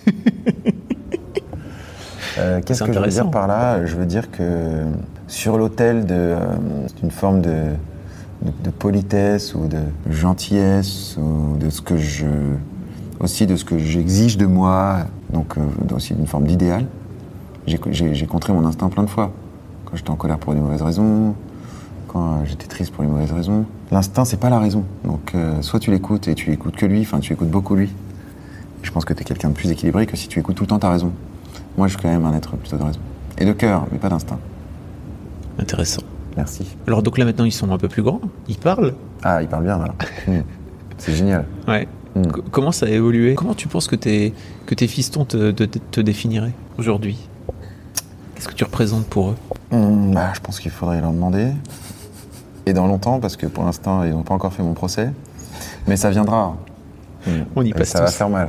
Speaker 4: euh, Qu'est-ce
Speaker 6: C'est
Speaker 4: que je veux
Speaker 6: intéressant.
Speaker 4: dire par là? Je veux dire que sur l'autel de, euh, d'une forme de, de, de politesse ou de gentillesse ou de ce que je, aussi de ce que j'exige de moi, donc euh, aussi d'une forme d'idéal, j'ai, j'ai, j'ai contré mon instinct plein de fois. Quand j'étais en colère pour les mauvaises raisons, quand j'étais triste pour les mauvaises raisons. L'instinct, c'est pas la raison. Donc, euh, soit tu l'écoutes et tu écoutes que lui, enfin, tu écoutes beaucoup lui. Et je pense que t'es quelqu'un de plus équilibré que si tu écoutes tout le temps ta raison. Moi, je suis quand même un être plutôt de raison. Et de cœur, mais pas d'instinct.
Speaker 6: Intéressant.
Speaker 4: Merci.
Speaker 6: Alors donc là maintenant ils sont un peu plus grands, ils parlent.
Speaker 4: Ah, il parle bien, là. Mmh. C'est génial.
Speaker 6: Ouais.
Speaker 4: Mm.
Speaker 6: C- comment ça a évolué? Comment tu penses que tes, que tes fistons te, te, te définiraient aujourd'hui? Qu'est-ce que tu représentes pour eux?
Speaker 4: Mmh, bah, je pense qu'il faudrait leur demander. Et dans longtemps, parce que pour l'instant, ils n'ont pas encore fait mon procès. Mais ça viendra. Mmh.
Speaker 6: On y
Speaker 4: Et
Speaker 6: passe
Speaker 4: ça
Speaker 6: tous.
Speaker 4: va faire mal.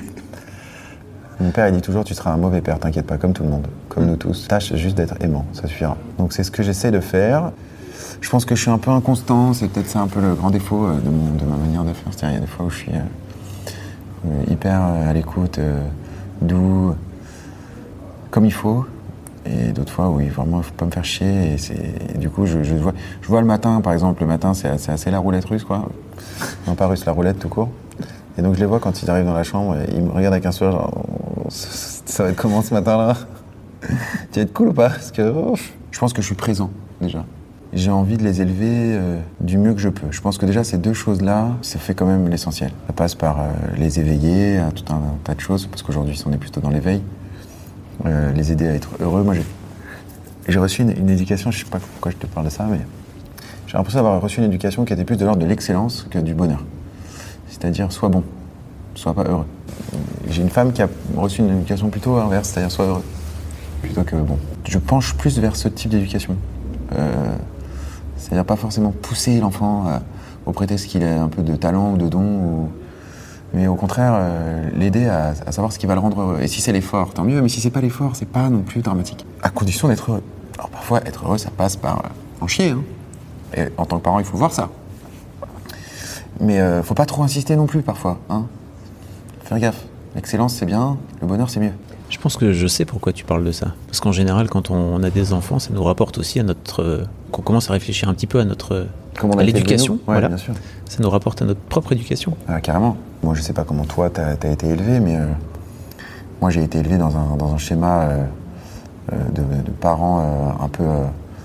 Speaker 4: Mon père, il dit toujours, tu seras un mauvais père, t'inquiète pas, comme tout le monde, comme nous tous. Tâche juste d'être aimant, ça suffira. Donc c'est ce que j'essaie de faire. Je pense que je suis un peu inconstant, c'est peut-être ça un peu le grand défaut euh, de, mon, de ma manière de faire. C'est-à-dire, il y a des fois où je suis euh, euh, hyper euh, à l'écoute, euh, doux, comme il faut. Et d'autres fois, oui, vraiment, il faut pas me faire chier. Et, c'est, et du coup, je, je, vois, je vois le matin, par exemple, le matin, c'est, c'est assez la roulette russe, quoi. Non, pas russe, la roulette tout court. Et donc, je les vois quand ils arrivent dans la chambre, et ils me regardent avec un sourire, genre, oh, ça va être comment ce matin-là? Tu vas être cool ou pas? Parce que oh, je pense que je suis présent, déjà. J'ai envie de les élever euh, du mieux que je peux. Je pense que déjà, ces deux choses-là, ça fait quand même l'essentiel. Ça passe par euh, les éveiller à tout un, un tas de choses, parce qu'aujourd'hui, on est plutôt dans l'éveil. Euh, les aider à être heureux. Moi, j'ai, j'ai reçu une, une éducation, je sais pas pourquoi je te parle de ça, mais j'ai l'impression d'avoir reçu une éducation qui était plus de l'ordre de l'excellence que du bonheur. C'est-à-dire, sois bon, sois pas heureux. J'ai une femme qui a reçu une éducation plutôt inverse, c'est-à-dire, sois heureux, plutôt que bon. Je penche plus vers ce type d'éducation. Euh, c'est-à-dire pas forcément pousser l'enfant à, au prétexte qu'il a un peu de talent ou de don, ou... mais au contraire, euh, l'aider à, à savoir ce qui va le rendre heureux. Et si c'est l'effort, tant mieux, mais si c'est pas l'effort, c'est pas non plus dramatique. À condition d'être heureux. Alors parfois, être heureux, ça passe par euh, en chier. Hein. Et en tant que parent, il faut voir ça. Mais euh, faut pas trop insister non plus, parfois. Hein. Faire gaffe. L'excellence, c'est bien, le bonheur, c'est mieux.
Speaker 6: Je pense que je sais pourquoi tu parles de ça. Parce qu'en général, quand on a des enfants, ça nous rapporte aussi à notre... Euh, qu'on commence à réfléchir un petit peu à notre...
Speaker 4: Comme on a
Speaker 6: à
Speaker 4: été
Speaker 6: l'éducation.
Speaker 4: élevé, nous. Ouais,
Speaker 6: voilà.
Speaker 4: bien sûr.
Speaker 6: Ça nous rapporte à notre propre éducation.
Speaker 4: Ah, carrément. Moi, je sais pas comment toi, t'as, t'as été élevé, mais euh, moi, j'ai été élevé dans un, dans un schéma euh, euh, de, de parents euh, un peu euh,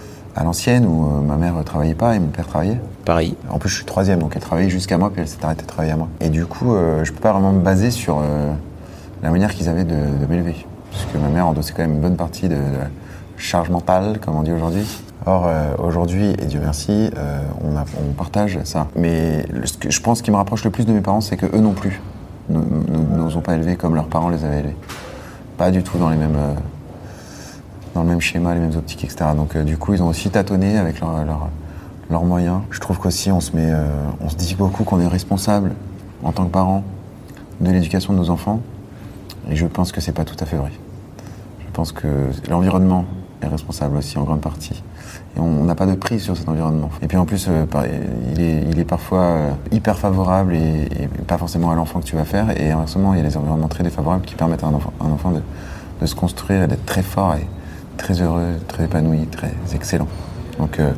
Speaker 4: à l'ancienne, où euh, ma mère ne travaillait pas et mon père travaillait.
Speaker 6: Pareil.
Speaker 4: En plus, je suis troisième, donc elle travaillait jusqu'à moi, puis elle s'est arrêtée de travailler à moi. Et du coup, euh, je peux pas vraiment me baser sur euh, la manière qu'ils avaient de, de m'élever. Parce que ma mère endossait quand même une bonne partie de, de la charge mentale, comme on dit aujourd'hui. Or, euh, aujourd'hui, et Dieu merci, euh, on, a, on partage ça. Mais le, ce que je pense qui me rapproche le plus de mes parents, c'est qu'eux non plus ne nous ont pas élevés comme leurs parents les avaient élevés. Pas du tout dans les mêmes, euh, dans le même schéma, les mêmes optiques, et cetera. Donc euh, du coup, ils ont aussi tâtonné avec leurs leur, leur moyens. Je trouve qu'aussi, on se met, euh, on se dit beaucoup qu'on est responsable, en tant que parents, de l'éducation de nos enfants. Et je pense que c'est pas tout à fait vrai. Je pense que l'environnement est responsable aussi, en grande partie. Et on n'a pas de prise sur cet environnement. Et puis en plus, euh, il, est, il est parfois euh, hyper favorable et, et pas forcément à l'enfant que tu vas faire. Et inversement, il y a des environnements très défavorables qui permettent à un enfant, un enfant de, de se construire et d'être très fort et très heureux, très épanoui, très excellent. Donc euh,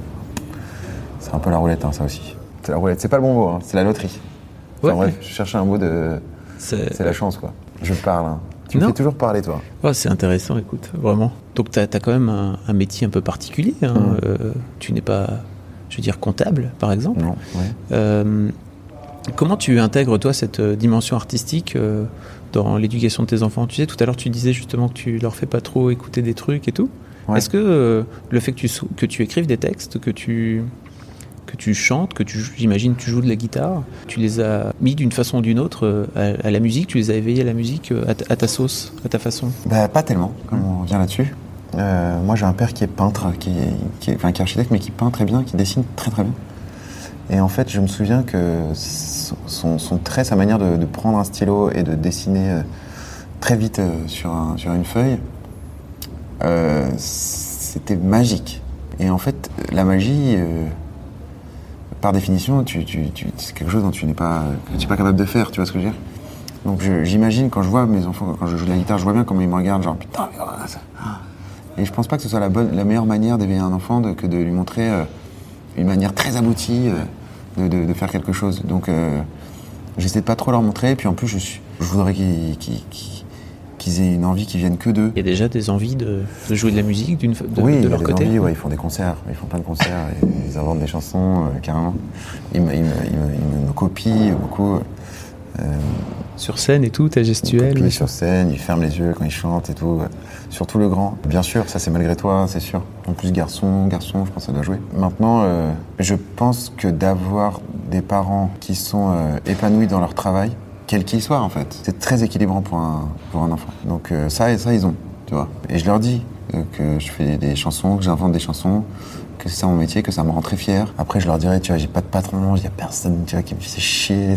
Speaker 4: c'est un peu la roulette, hein, ça aussi. C'est la roulette, c'est pas le bon mot, hein, c'est la loterie. Enfin,
Speaker 6: Ouais.
Speaker 4: bref, je cherchais un mot de...
Speaker 6: C'est,
Speaker 4: c'est la chance, quoi. Je parle, hein. Tu me
Speaker 6: Non.
Speaker 4: fais toujours parler, toi.
Speaker 6: Oh, c'est intéressant, écoute, vraiment. Donc tu as quand même un, un métier un peu particulier. Hein.
Speaker 4: Mmh.
Speaker 6: Euh, tu n'es pas, je veux dire, comptable, par exemple.
Speaker 4: Non, ouais.
Speaker 6: Euh, comment tu intègres, toi, cette dimension artistique euh, dans l'éducation de tes enfants? Tu sais, tout à l'heure, tu disais justement que tu leur fais pas trop écouter des trucs et tout.
Speaker 4: Ouais.
Speaker 6: Est-ce que euh, le fait que tu, sou- que tu écrives des textes, que tu, que tu chantes, que tu, j'imagine tu joues de la guitare, tu les as mis d'une façon ou d'une autre euh, à, à la musique, tu les as éveillés à la musique euh, à, ta- à ta sauce, à ta façon?
Speaker 4: Bah, pas tellement, comme on revient là-dessus. Euh, moi, j'ai un père qui est peintre, qui est, qui est, enfin, qui est architecte, mais qui peint très bien, qui dessine très très bien. Et en fait, je me souviens que son, son trait, sa manière de, de prendre un stylo et de dessiner euh, très vite euh, sur, un, sur une feuille, euh, c'était magique. Et en fait, la magie, euh, par définition, tu, tu, tu, c'est quelque chose dont tu n'es pas, que tu n'es pas capable de faire, tu vois ce que je veux dire? Donc je, j'imagine quand je vois mes enfants, quand je joue de la guitare, je vois bien comment ils me regardent, genre putain, mais voilà, ça. Et je pense pas que ce soit la, bonne, la meilleure manière d'éveiller un enfant de, que de lui montrer euh, une manière très aboutie euh, de, de, de faire quelque chose. Donc euh, j'essaie de pas trop leur montrer, et puis en plus je, suis, je voudrais qu'ils, qu'ils, qu'ils, qu'ils aient une envie qui vienne que d'eux.
Speaker 6: Il y a déjà des envies de, de jouer de la musique d'une, de,
Speaker 4: oui,
Speaker 6: de leur côté.
Speaker 4: Oui, ouais, ils font des concerts, ils font plein de concerts, et, ils inventent des chansons euh, carrément. Ils me, ils me, ils me, ils me, me copient beaucoup. Euh,
Speaker 6: sur scène et tout, ta gestuelle.
Speaker 4: Copie sur scène, ils ferment les yeux quand ils chantent et tout. Surtout le grand. Bien sûr, ça c'est malgré toi, c'est sûr. En plus garçon, garçon, je pense que ça doit jouer. Maintenant, euh, je pense que d'avoir des parents qui sont euh, épanouis dans leur travail, quel qu'il soit en fait, c'est très équilibrant pour un, pour un enfant. Donc euh, ça, ça ils ont, tu vois. Et je leur dis euh, que je fais des chansons, que j'invente des chansons, que c'est ça mon métier, que ça me rend très fier. Après je leur dirais, tu vois, j'ai pas de patron, il y a personne, tu vois, qui me fait chier.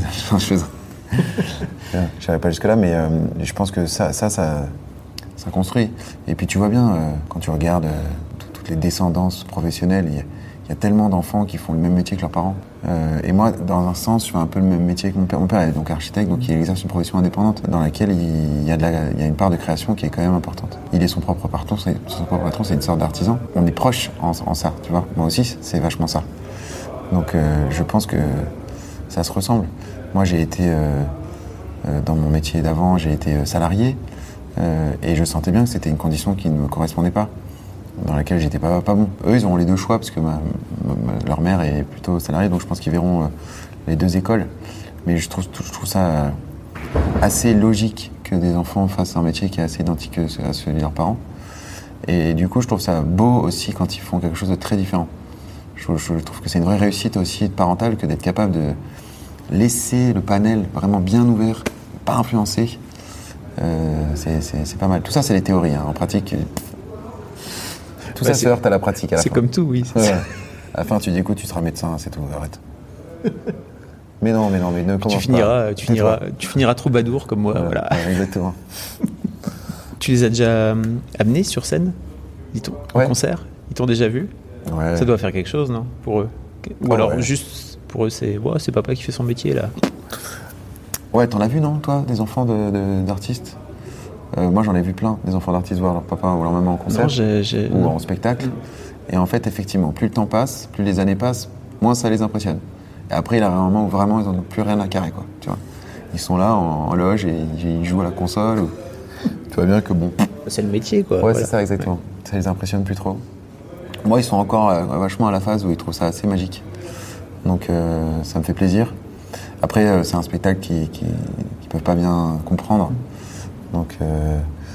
Speaker 4: Je n'irai pas jusque là, mais euh, je pense que ça, ça, ça, ça construit. Et puis tu vois bien, euh, quand tu regardes euh, toutes les descendances professionnelles, il y, y a tellement d'enfants qui font le même métier que leurs parents. Euh, et moi, dans un sens, je fais un peu le même métier que mon père. Mon père est donc architecte, donc il exerce une profession indépendante dans laquelle il y a, de la, il y a une part de création qui est quand même importante. Il est son propre patron, c'est, son propre patron, c'est une sorte d'artisan. On est proche en, en ça, tu vois. Moi aussi, c'est vachement ça. Donc euh, je pense que ça se ressemble. Moi, j'ai été, euh, euh, dans mon métier d'avant, j'ai été euh, salarié euh, et je sentais bien que c'était une condition qui ne me correspondait pas, dans laquelle j'étais pas, pas bon. Eux, ils auront les deux choix parce que ma, ma, leur mère est plutôt salariée, donc je pense qu'ils verront euh, les deux écoles. Mais je trouve, je trouve ça euh, assez logique que des enfants fassent un métier qui est assez identique à celui de leurs parents. Et du coup, je trouve ça beau aussi quand ils font quelque chose de très différent. Je, je trouve que c'est une vraie réussite aussi parentale que d'être capable de laisser le panel vraiment bien ouvert, pas influencé, euh, c'est, c'est, c'est pas mal. Tout ça, c'est les théories. Hein. En pratique, tout ouais, ça se heurte à la pratique. À la
Speaker 6: c'est
Speaker 4: fin.
Speaker 6: Comme tout, oui. C'est
Speaker 4: ouais.
Speaker 6: ça.
Speaker 4: À la fin, tu dis, écoute, tu seras médecin, c'est tout, arrête. Mais non, mais non, mais ne commence
Speaker 6: tu finiras,
Speaker 4: pas.
Speaker 6: Tu finiras, tu finiras troubadour comme moi. Ouais, voilà.
Speaker 4: Ouais, exactement.
Speaker 6: Tu les as déjà euh, amenés sur scène, dit-on, en
Speaker 4: ouais.
Speaker 6: concert? Ils t'ont déjà vu?
Speaker 4: Ouais.
Speaker 6: Ça doit faire quelque chose, non, pour eux? Ou
Speaker 4: oh,
Speaker 6: alors
Speaker 4: ouais.
Speaker 6: juste pour eux, c'est ouais, c'est papa qui fait son métier là.
Speaker 4: Ouais, t'en as vu, non, toi, des enfants de, de, d'artistes? euh, Moi, j'en ai vu plein, des enfants d'artistes voir leur papa ou leur maman en concert.
Speaker 6: Non, j'ai, j'ai...
Speaker 4: ou en spectacle. Et en fait, effectivement, plus le temps passe, plus les années passent, moins ça les impressionne. Et après, il y a un moment où vraiment, ils n'en ont plus rien à carrer, quoi. Tu vois, ils sont là en, en loge et ils jouent à la console. Ou... tu vois bien que bon.
Speaker 6: C'est le métier, quoi.
Speaker 4: Ouais, voilà. C'est ça, exactement. Ouais. Ça les impressionne plus trop. Moi, ils sont encore euh, vachement à la phase où ils trouvent ça assez magique. Donc, euh, ça me fait plaisir. Après, euh, c'est un spectacle qu'ils qui, qui peuvent pas bien comprendre. Donc, euh,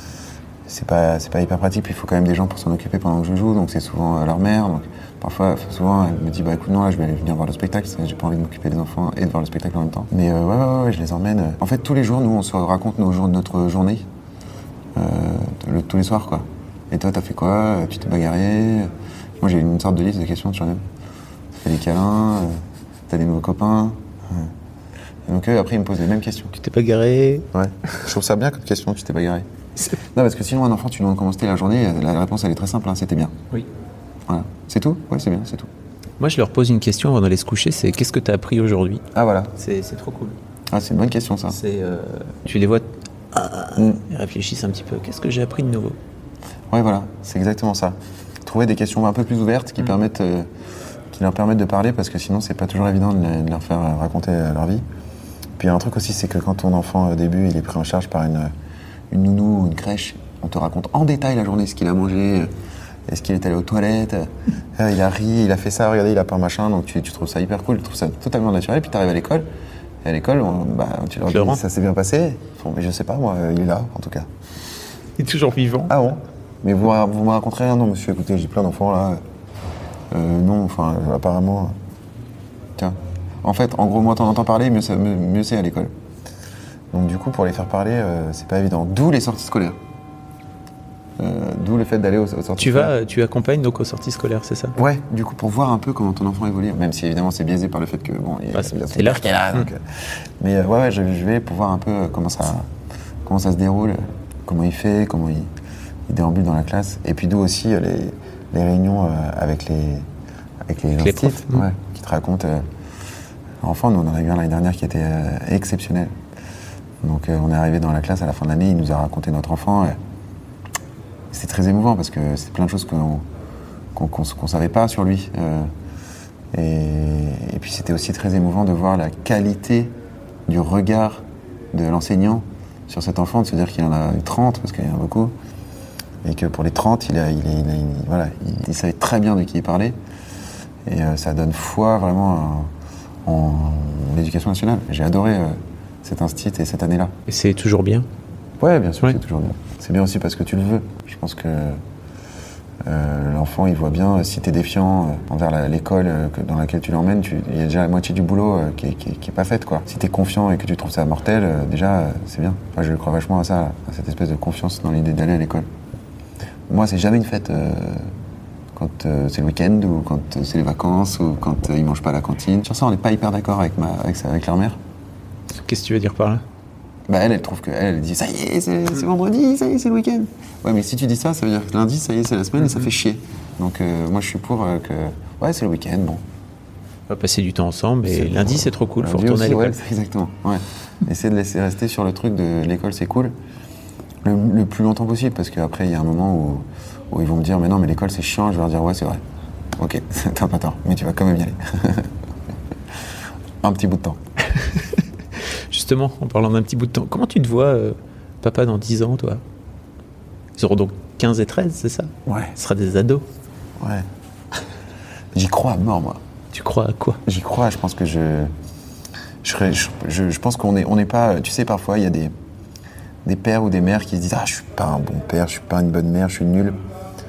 Speaker 4: c'est pas, c'est pas hyper pratique. Puis, il faut quand même des gens pour s'en occuper pendant que je joue. Donc, c'est souvent euh, leur mère. Donc, parfois, souvent, elle me dit, bah écoute, non, là, je vais aller venir voir le spectacle. J'ai pas envie de m'occuper des enfants et de voir le spectacle en même temps. Mais euh, ouais, ouais, ouais, je les emmène. En fait, tous les jours, nous, on se raconte nos jours, notre journée. Euh, le, tous les soirs, quoi. Et toi, t'as fait quoi? Tu t'es bagarré? Moi, j'ai une sorte de liste de questions sur même. Tu fais des câlins, euh, t'as des nouveaux copains. Ouais. Et donc, eux, après, ils me posent les mêmes questions.
Speaker 6: Tu t'es bagarré? Ouais.
Speaker 4: Je trouve ça bien comme question, tu t'es bagarré. Non, parce que sinon, un enfant, tu lui demandes comment c'était la journée, la réponse, elle est très simple, hein, c'était bien.
Speaker 6: Oui.
Speaker 4: Voilà. C'est tout? Ouais, c'est bien, c'est tout.
Speaker 6: Moi, je leur pose une question avant d'aller se coucher, c'est qu'est-ce que t'as appris aujourd'hui?
Speaker 4: Ah, voilà.
Speaker 6: C'est, c'est trop cool.
Speaker 4: Ah, c'est une bonne question, ça.
Speaker 6: C'est, euh, tu les vois, ah, mm. ils réfléchissent un petit peu. Qu'est-ce que j'ai appris de nouveau?
Speaker 4: Ouais, voilà, c'est exactement ça. Trouver des questions un peu plus ouvertes qui, mmh. permettent, euh, qui leur permettent de parler, parce que sinon, c'est pas toujours évident de, les, de leur faire raconter leur vie. Puis il y a un truc aussi, c'est que quand ton enfant, au début, il est pris en charge par une, une nounou ou une crèche, on te raconte en détail la journée, ce qu'il a mangé, est-ce qu'il est allé aux toilettes, euh, il a ri, il a fait ça, regardez, il a pas machin, donc tu, tu trouves ça hyper cool, tu trouves ça totalement naturel, puis tu arrives à l'école, et à l'école, on, bah, tu leur dis, ça s'est bien passé? Bon, mais je sais pas, moi, il est là, en tout cas.
Speaker 6: Il est toujours vivant.
Speaker 4: Ah bon? Mais vous, vous me raconterez rien? Non, monsieur, écoutez, j'ai plein d'enfants là. Euh, non, enfin, apparemment. Tiens. En fait, en gros, moins t'en entends parler, mieux, ça, mieux, mieux c'est à l'école. Donc, du coup, pour les faire parler, euh, c'est pas évident. D'où les sorties scolaires. Euh, d'où le fait d'aller aux, aux sorties
Speaker 6: tu
Speaker 4: scolaires.
Speaker 6: Vas, tu accompagnes donc aux sorties scolaires, c'est ça?
Speaker 4: Ouais, du coup, pour voir un peu comment ton enfant évolue. Même si, évidemment, c'est biaisé par le fait que, bon, il y a,
Speaker 6: bah,
Speaker 4: c'est,
Speaker 6: c'est l'heure
Speaker 4: qu'il est là. Donc, mmh. euh, mais euh, ouais, ouais, je, je vais pour voir un peu comment ça, comment ça se déroule, comment il fait, comment il. Il déambule dans la classe. Et puis d'où aussi euh, les, les réunions euh, avec les avec les,
Speaker 6: les profs,
Speaker 4: ouais, qui te racontent. Euh, enfant, nous on en a eu un l'année dernière qui était euh, exceptionnel. Donc euh, on est arrivé dans la classe à la fin de l'année, il nous a raconté notre enfant. Et c'était très émouvant parce que c'est plein de choses qu'on qu'on, qu'on, qu'on savait pas sur lui. Euh, et, et puis c'était aussi très émouvant de voir la qualité du regard de l'enseignant sur cet enfant, de se dire qu'il en a eu trente, parce qu'il y en a beaucoup, et que pour les trente, il, a, il, a, il, a, il, voilà, il, il savait très bien de qui il parlait. Et euh, ça donne foi vraiment en, en l'éducation nationale. J'ai adoré euh, cet institut et cette année-là.
Speaker 6: Et c'est toujours bien ?
Speaker 4: Ouais, bien sûr,
Speaker 6: ouais.
Speaker 4: C'est toujours bien. C'est bien aussi parce que tu le veux. Je pense que euh, l'enfant, il voit bien, si tu es défiant euh, envers la, l'école euh, dans laquelle tu l'emmènes, il y a déjà la moitié du boulot euh, qui, est, qui, est, qui est pas faite, quoi. Si tu es confiant et que tu trouves ça mortel, euh, déjà, euh, c'est bien. Moi, je crois vachement à ça, à cette espèce de confiance dans l'idée d'aller à l'école. Moi, c'est jamais une fête euh, quand euh, c'est le week-end ou quand euh, c'est les vacances ou quand euh, ils mangent pas à la cantine. Sur ça, on n'est pas hyper d'accord avec, ma, avec, sa, avec leur mère.
Speaker 6: Qu'est-ce que tu veux dire par là ?
Speaker 4: Bah elle, elle trouve que elle, elle dit ça y est, c'est, c'est vendredi, ça y est, c'est le week-end. Ouais, mais si tu dis ça, ça veut dire que lundi, ça y est, c'est la semaine, mm-hmm. et ça fait chier. Donc euh, moi, je suis pour euh, que ouais, c'est le week-end, bon.
Speaker 6: On va passer du temps ensemble et c'est lundi, c'est trop cool, faut
Speaker 4: lundi
Speaker 6: retourner
Speaker 4: aussi,
Speaker 6: à l'école.
Speaker 4: Ouais, exactement. Ouais. Essayer de laisser rester sur le truc de l'école, c'est cool, le, le plus longtemps possible, parce qu'après, il y a un moment où, où ils vont me dire, mais non, mais l'école, c'est chiant. Je vais leur dire, ouais, c'est vrai. Ok, t'as pas tort, mais tu vas quand même y aller. Un petit bout de temps.
Speaker 6: Justement, en parlant d'un petit bout de temps, comment tu te vois, euh, papa, dans dix ans, toi ? Ils auront donc quinze et treize, c'est ça ?
Speaker 4: Ouais.
Speaker 6: Ce sera des ados.
Speaker 4: Ouais. J'y crois à mort, moi.
Speaker 6: Tu crois à quoi ?
Speaker 4: J'y crois, je pense que je... Je, je, je, je pense qu'on n'est on n'est pas... Tu sais, parfois, il y a des, des pères ou des mères qui se disent « Ah, je suis pas un bon père, je suis pas une bonne mère, je suis nul. Euh, »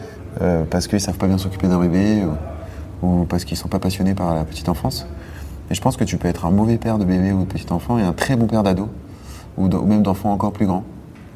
Speaker 4: parce qu'ils savent pas bien s'occuper d'un bébé ou, ou parce qu'ils sont pas passionnés par la petite enfance. Et je pense que tu peux être un mauvais père de bébé ou de petit enfant et un très bon père d'ado, ou, de, ou même d'enfant encore plus grand.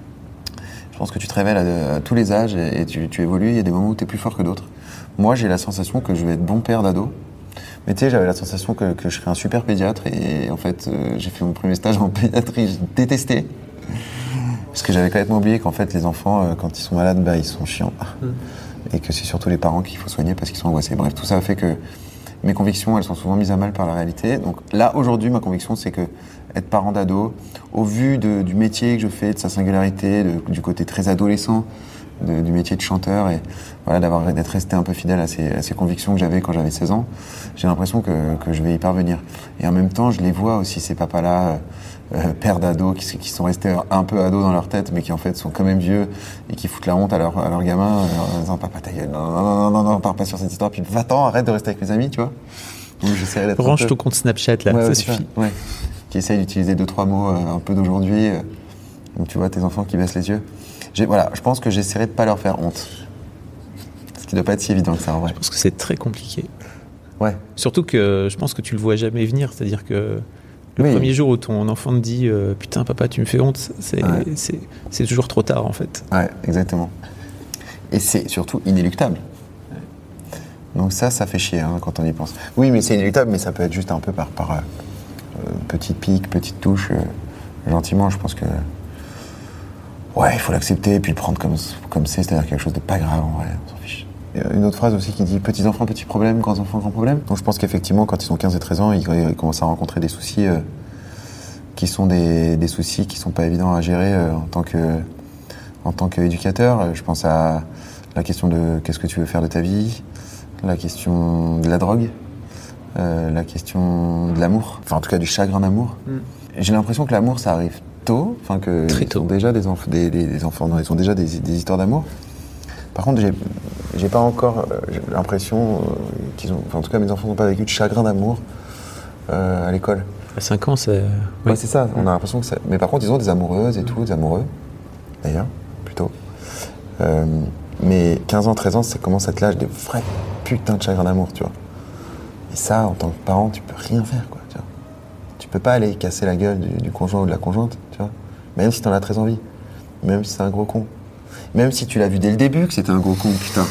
Speaker 4: Je pense que tu te révèles à, à tous les âges et, et tu, tu évolues. Il y a des moments où tu es plus fort que d'autres. Moi, j'ai la sensation que je vais être bon père d'ado. Mais tu sais, j'avais la sensation que, que je serais un super pédiatre. Et, et en fait, euh, j'ai fait mon premier stage en pédiatrie. J'ai détesté. Parce que j'avais complètement oublié qu'en fait, les enfants, euh, quand ils sont malades, bah, ils sont chiants. Mmh. Et que c'est surtout les parents qu'il faut soigner parce qu'ils sont angoissés. Bref, tout ça a fait que mes convictions, elles sont souvent mises à mal par la réalité. Donc là, aujourd'hui, ma conviction, c'est que être parent d'ado, au vu de, du métier que je fais, de sa singularité, de, du côté très adolescent de, du métier de chanteur, et voilà, d'avoir, d'être resté un peu fidèle à ces, à ces convictions que j'avais quand j'avais seize ans, j'ai l'impression que, que je vais y parvenir. Et en même temps, je les vois aussi, ces papas-là, euh, pères d'ados, qui, qui sont restés un peu ados dans leur tête, mais qui en fait sont quand même vieux, et qui foutent la honte à leur, à leur gamin, en disant « Papa, ta gueule, non, non, non, non, non, pars pas sur cette histoire, puis va-t'en, arrête de rester avec mes amis, tu vois ?» Donc j'essaierai d'être
Speaker 6: Range
Speaker 4: un peu...
Speaker 6: ton compte Snapchat, là,
Speaker 4: ouais,
Speaker 6: ça
Speaker 4: ouais,
Speaker 6: suffit.
Speaker 4: Ça, ouais. Qui essaye d'utiliser deux, trois mots euh, un peu d'aujourd'hui, euh, donc tu vois tes enfants qui baissent les yeux. J'ai, voilà, je pense que j'essaierai de pas leur faire honte. Ce qui doit pas être si évident que ça, en vrai.
Speaker 6: Je pense que c'est très compliqué.
Speaker 4: Ouais.
Speaker 6: Surtout que je pense que tu le vois jamais venir, c'est-à-dire que le oui. premier jour où ton enfant te dit euh, « Putain, papa, tu me fais honte », c'est, ouais. c'est, c'est toujours trop tard, en fait.
Speaker 4: Ouais, exactement. Et c'est surtout inéluctable. Donc ça, ça fait chier hein, quand on y pense. Oui, mais c'est inéluctable, mais ça peut être juste un peu par, par euh, petite pique, petite touche, euh, gentiment. Je pense que ouais, il faut l'accepter et puis le prendre comme, comme c'est, c'est-à-dire quelque chose de pas grave en vrai, on s'en fiche. Il y a une autre phrase aussi qui dit « petits enfants, petits problèmes, grands enfants, grands problèmes ». Donc je pense qu'effectivement, quand ils ont quinze et treize ans, ils, ils commencent à rencontrer des soucis euh, qui sont des, des soucis qui sont pas évidents à gérer euh, en tant que, en tant qu'éducateur. Je pense à la question de qu'est-ce que tu veux faire de ta vie, la question de la drogue, euh, la question de l'amour, enfin en tout cas du chagrin d'amour. Mm. J'ai l'impression que l'amour ça arrive tôt, enfin que
Speaker 6: Très
Speaker 4: ils
Speaker 6: tôt.
Speaker 4: sont déjà des, enf- des, des, des enfants, non, ils ont déjà des, des histoires d'amour. Par contre, j'ai, j'ai pas encore euh, j'ai l'impression euh, qu'ils ont, enfin en tout cas mes enfants n'ont pas vécu de chagrin d'amour euh, à l'école.
Speaker 6: À cinq ans, c'est...
Speaker 4: Ouais, ouais c'est ça. On a l'impression que ça. Mais par contre, ils ont des amoureuses et tout, des amoureux, d'ailleurs, plutôt. Euh, Mais quinze ans, treize ans, ça commence à être l'âge des vrais putains de chagrin d'amour, tu vois. Et ça, en tant que parent, tu peux rien faire, quoi, tu vois. Tu peux pas aller casser la gueule du, du conjoint ou de la conjointe, tu vois. Même si t'en as très envie. Même si c'est un gros con. Même si tu l'as vu dès le début que c'était un gros con, putain.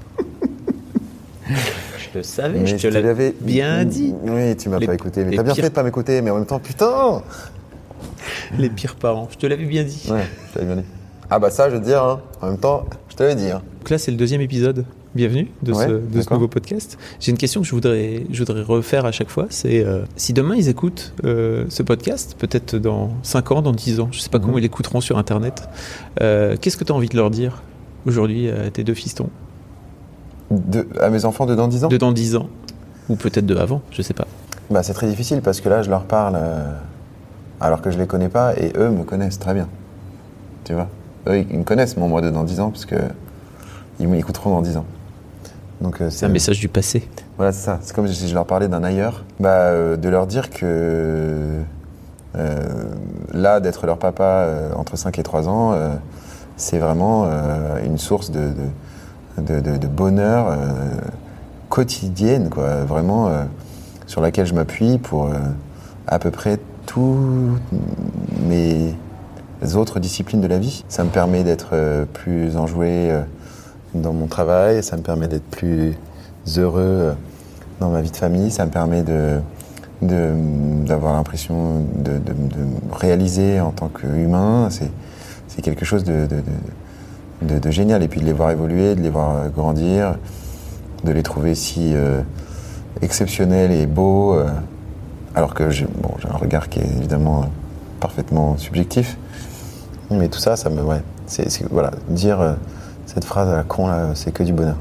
Speaker 6: Je le savais,
Speaker 4: mais
Speaker 6: je te
Speaker 4: je
Speaker 6: l'avais
Speaker 4: l'avais
Speaker 6: bien dit.
Speaker 4: Oui, tu m'as
Speaker 6: les,
Speaker 4: pas écouté. Mais t'as bien
Speaker 6: pires...
Speaker 4: fait de pas m'écouter, mais en même temps, putain.
Speaker 6: Les pires parents, je te l'avais bien dit.
Speaker 4: Ouais, je te l'avais bien dit. Ah bah ça, je veux te dire, hein. En même temps, je te l'avais dit. Hein.
Speaker 6: Donc là, c'est le deuxième épisode. bienvenue de
Speaker 4: Ouais,
Speaker 6: ce, de ce nouveau podcast. J'ai une question que je voudrais, je voudrais refaire à chaque fois, c'est euh, si demain ils écoutent euh, ce podcast, peut-être dans cinq ans, dans dix ans, je ne sais pas mmh. comment ils l'écouteront sur Internet, euh, qu'est-ce que tu as envie de leur dire aujourd'hui à tes deux fistons ?
Speaker 4: De, à mes enfants de dans dix ans ?
Speaker 6: De dans dix ans, ou peut-être de avant, je ne sais pas.
Speaker 4: Bah, c'est très difficile parce que là, je leur parle euh, alors que je ne les connais pas et eux me connaissent très bien. Tu vois ? Eux, ils me connaissent, mon moi de dans dix ans, parce qu'ils m'écouteront dans dix ans. Donc, euh, c'est
Speaker 6: un message du passé.
Speaker 4: Voilà, c'est ça. C'est comme si je leur parlais d'un ailleurs. Bah, euh, de leur dire que euh, là, d'être leur papa euh, entre cinq et trois ans, euh, c'est vraiment euh, une source de, de, de, de, de bonheur euh, quotidienne, quoi. Vraiment, euh, sur laquelle je m'appuie pour euh, à peu près tous mes autres disciplines de la vie. Ça me permet d'être euh, plus enjoué euh, dans mon travail, ça me permet d'être plus heureux euh, dans ma vie de famille, ça me permet de, de, d'avoir l'impression de, de, de réaliser en tant qu'humain. C'est, c'est quelque chose de, de, de, de, de génial. Et puis de les voir évoluer, de les voir grandir, de les trouver si euh, exceptionnels et beaux, euh, alors que j'ai, bon, j'ai un regard qui est évidemment parfaitement subjectif. Mais tout ça, ça me, ouais, c'est, c'est voilà, dire euh, cette phrase à la con là, c'est que du bonheur.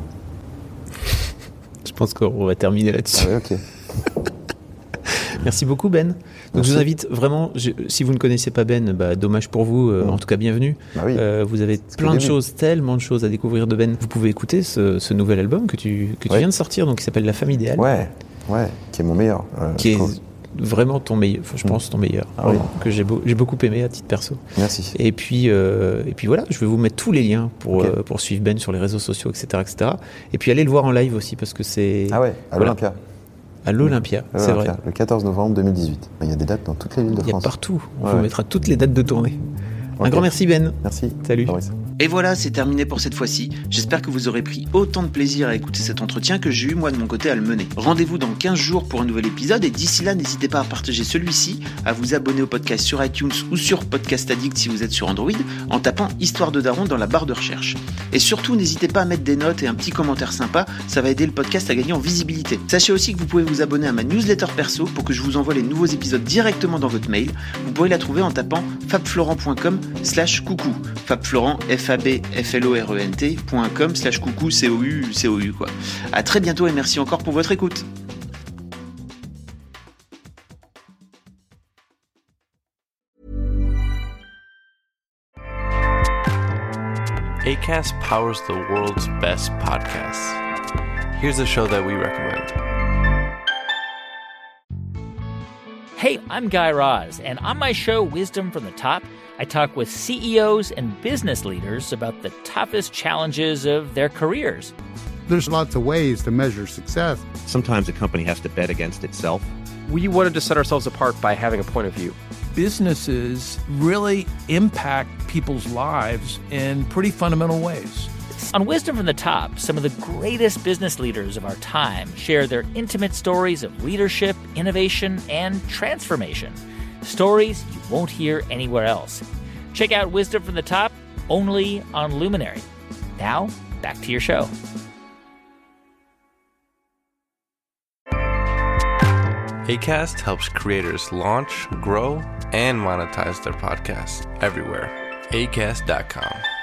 Speaker 6: Je pense qu'on va terminer là-dessus.
Speaker 4: Ah oui, ok.
Speaker 6: Merci beaucoup Ben. Donc
Speaker 4: Merci.
Speaker 6: je vous invite vraiment, je, si vous ne connaissez pas Ben, bah, dommage pour vous, euh, mmh. en tout cas bienvenue.
Speaker 4: Bah oui.
Speaker 6: euh, vous avez c'est plein de choses, tellement de choses à découvrir de Ben. Vous pouvez écouter ce, ce nouvel album que tu, que tu
Speaker 4: ouais.
Speaker 6: viens de sortir, donc qui s'appelle La Femme Idéale.
Speaker 4: Ouais, ouais, qui est mon meilleur. Euh,
Speaker 6: qui est vraiment ton meilleur, je pense mmh. ton meilleur,
Speaker 4: ah oui.
Speaker 6: que j'ai, beau, j'ai beaucoup aimé à titre perso.
Speaker 4: Merci.
Speaker 6: Et puis, euh, et puis voilà, je vais vous mettre tous les liens pour, okay. euh, pour suivre Ben sur les réseaux sociaux, et cetera, et cetera. Et puis allez le voir en live aussi parce que c'est...
Speaker 4: Ah ouais, à
Speaker 6: voilà.
Speaker 4: l'Olympia.
Speaker 6: À l'Olympia,
Speaker 4: à
Speaker 6: c'est
Speaker 4: l'Olympia,
Speaker 6: vrai.
Speaker 4: Le quatorze novembre deux mille dix-huit. Il y a des dates dans toutes les villes de France.
Speaker 6: Il y a partout. On
Speaker 4: ouais.
Speaker 6: vous mettra toutes les dates de tournée. Okay. Un grand merci Ben.
Speaker 4: Merci.
Speaker 6: Salut.
Speaker 4: Fabrice.
Speaker 3: Et voilà, c'est terminé pour cette fois-ci. J'espère que vous aurez pris autant de plaisir à écouter cet entretien que j'ai eu moi de mon côté à le mener. Rendez-vous dans quinze jours pour un nouvel épisode et d'ici là, n'hésitez pas à partager celui-ci, à vous abonner au podcast sur iTunes ou sur Podcast Addict si vous êtes sur Android, en tapant Histoire de Daron dans la barre de recherche. Et surtout, n'hésitez pas à mettre des notes et un petit commentaire sympa, ça va aider le podcast à gagner en visibilité. Sachez aussi que vous pouvez vous abonner à ma newsletter perso pour que je vous envoie les nouveaux épisodes directement dans votre mail. Vous pouvez la trouver en tapant fabflorent.com slash coucou. Fabflorent, F A B F L O R E N T point com slash coucou C O U C O U quoi. À très bientôt et merci encore pour votre écoute.
Speaker 10: Acast powers the world's best podcasts. Here's a show that we recommend.
Speaker 11: Hey, I'm Guy Raz, and on my show, Wisdom from the Top, I talk with C E Os and business leaders about the toughest challenges of their careers.
Speaker 12: There's lots of ways to measure success.
Speaker 13: Sometimes a company has to bet against itself.
Speaker 14: We wanted to set ourselves apart by having a point of view.
Speaker 15: Businesses really impact people's lives in pretty fundamental ways.
Speaker 11: On Wisdom from the Top, some of the greatest business leaders of our time share their intimate stories of leadership, innovation, and transformation. Stories you won't hear anywhere else. Check out Wisdom from the Top only on Luminary. Now, back to your show.
Speaker 10: Acast helps creators launch, grow, and monetize their podcasts everywhere. acast dot com.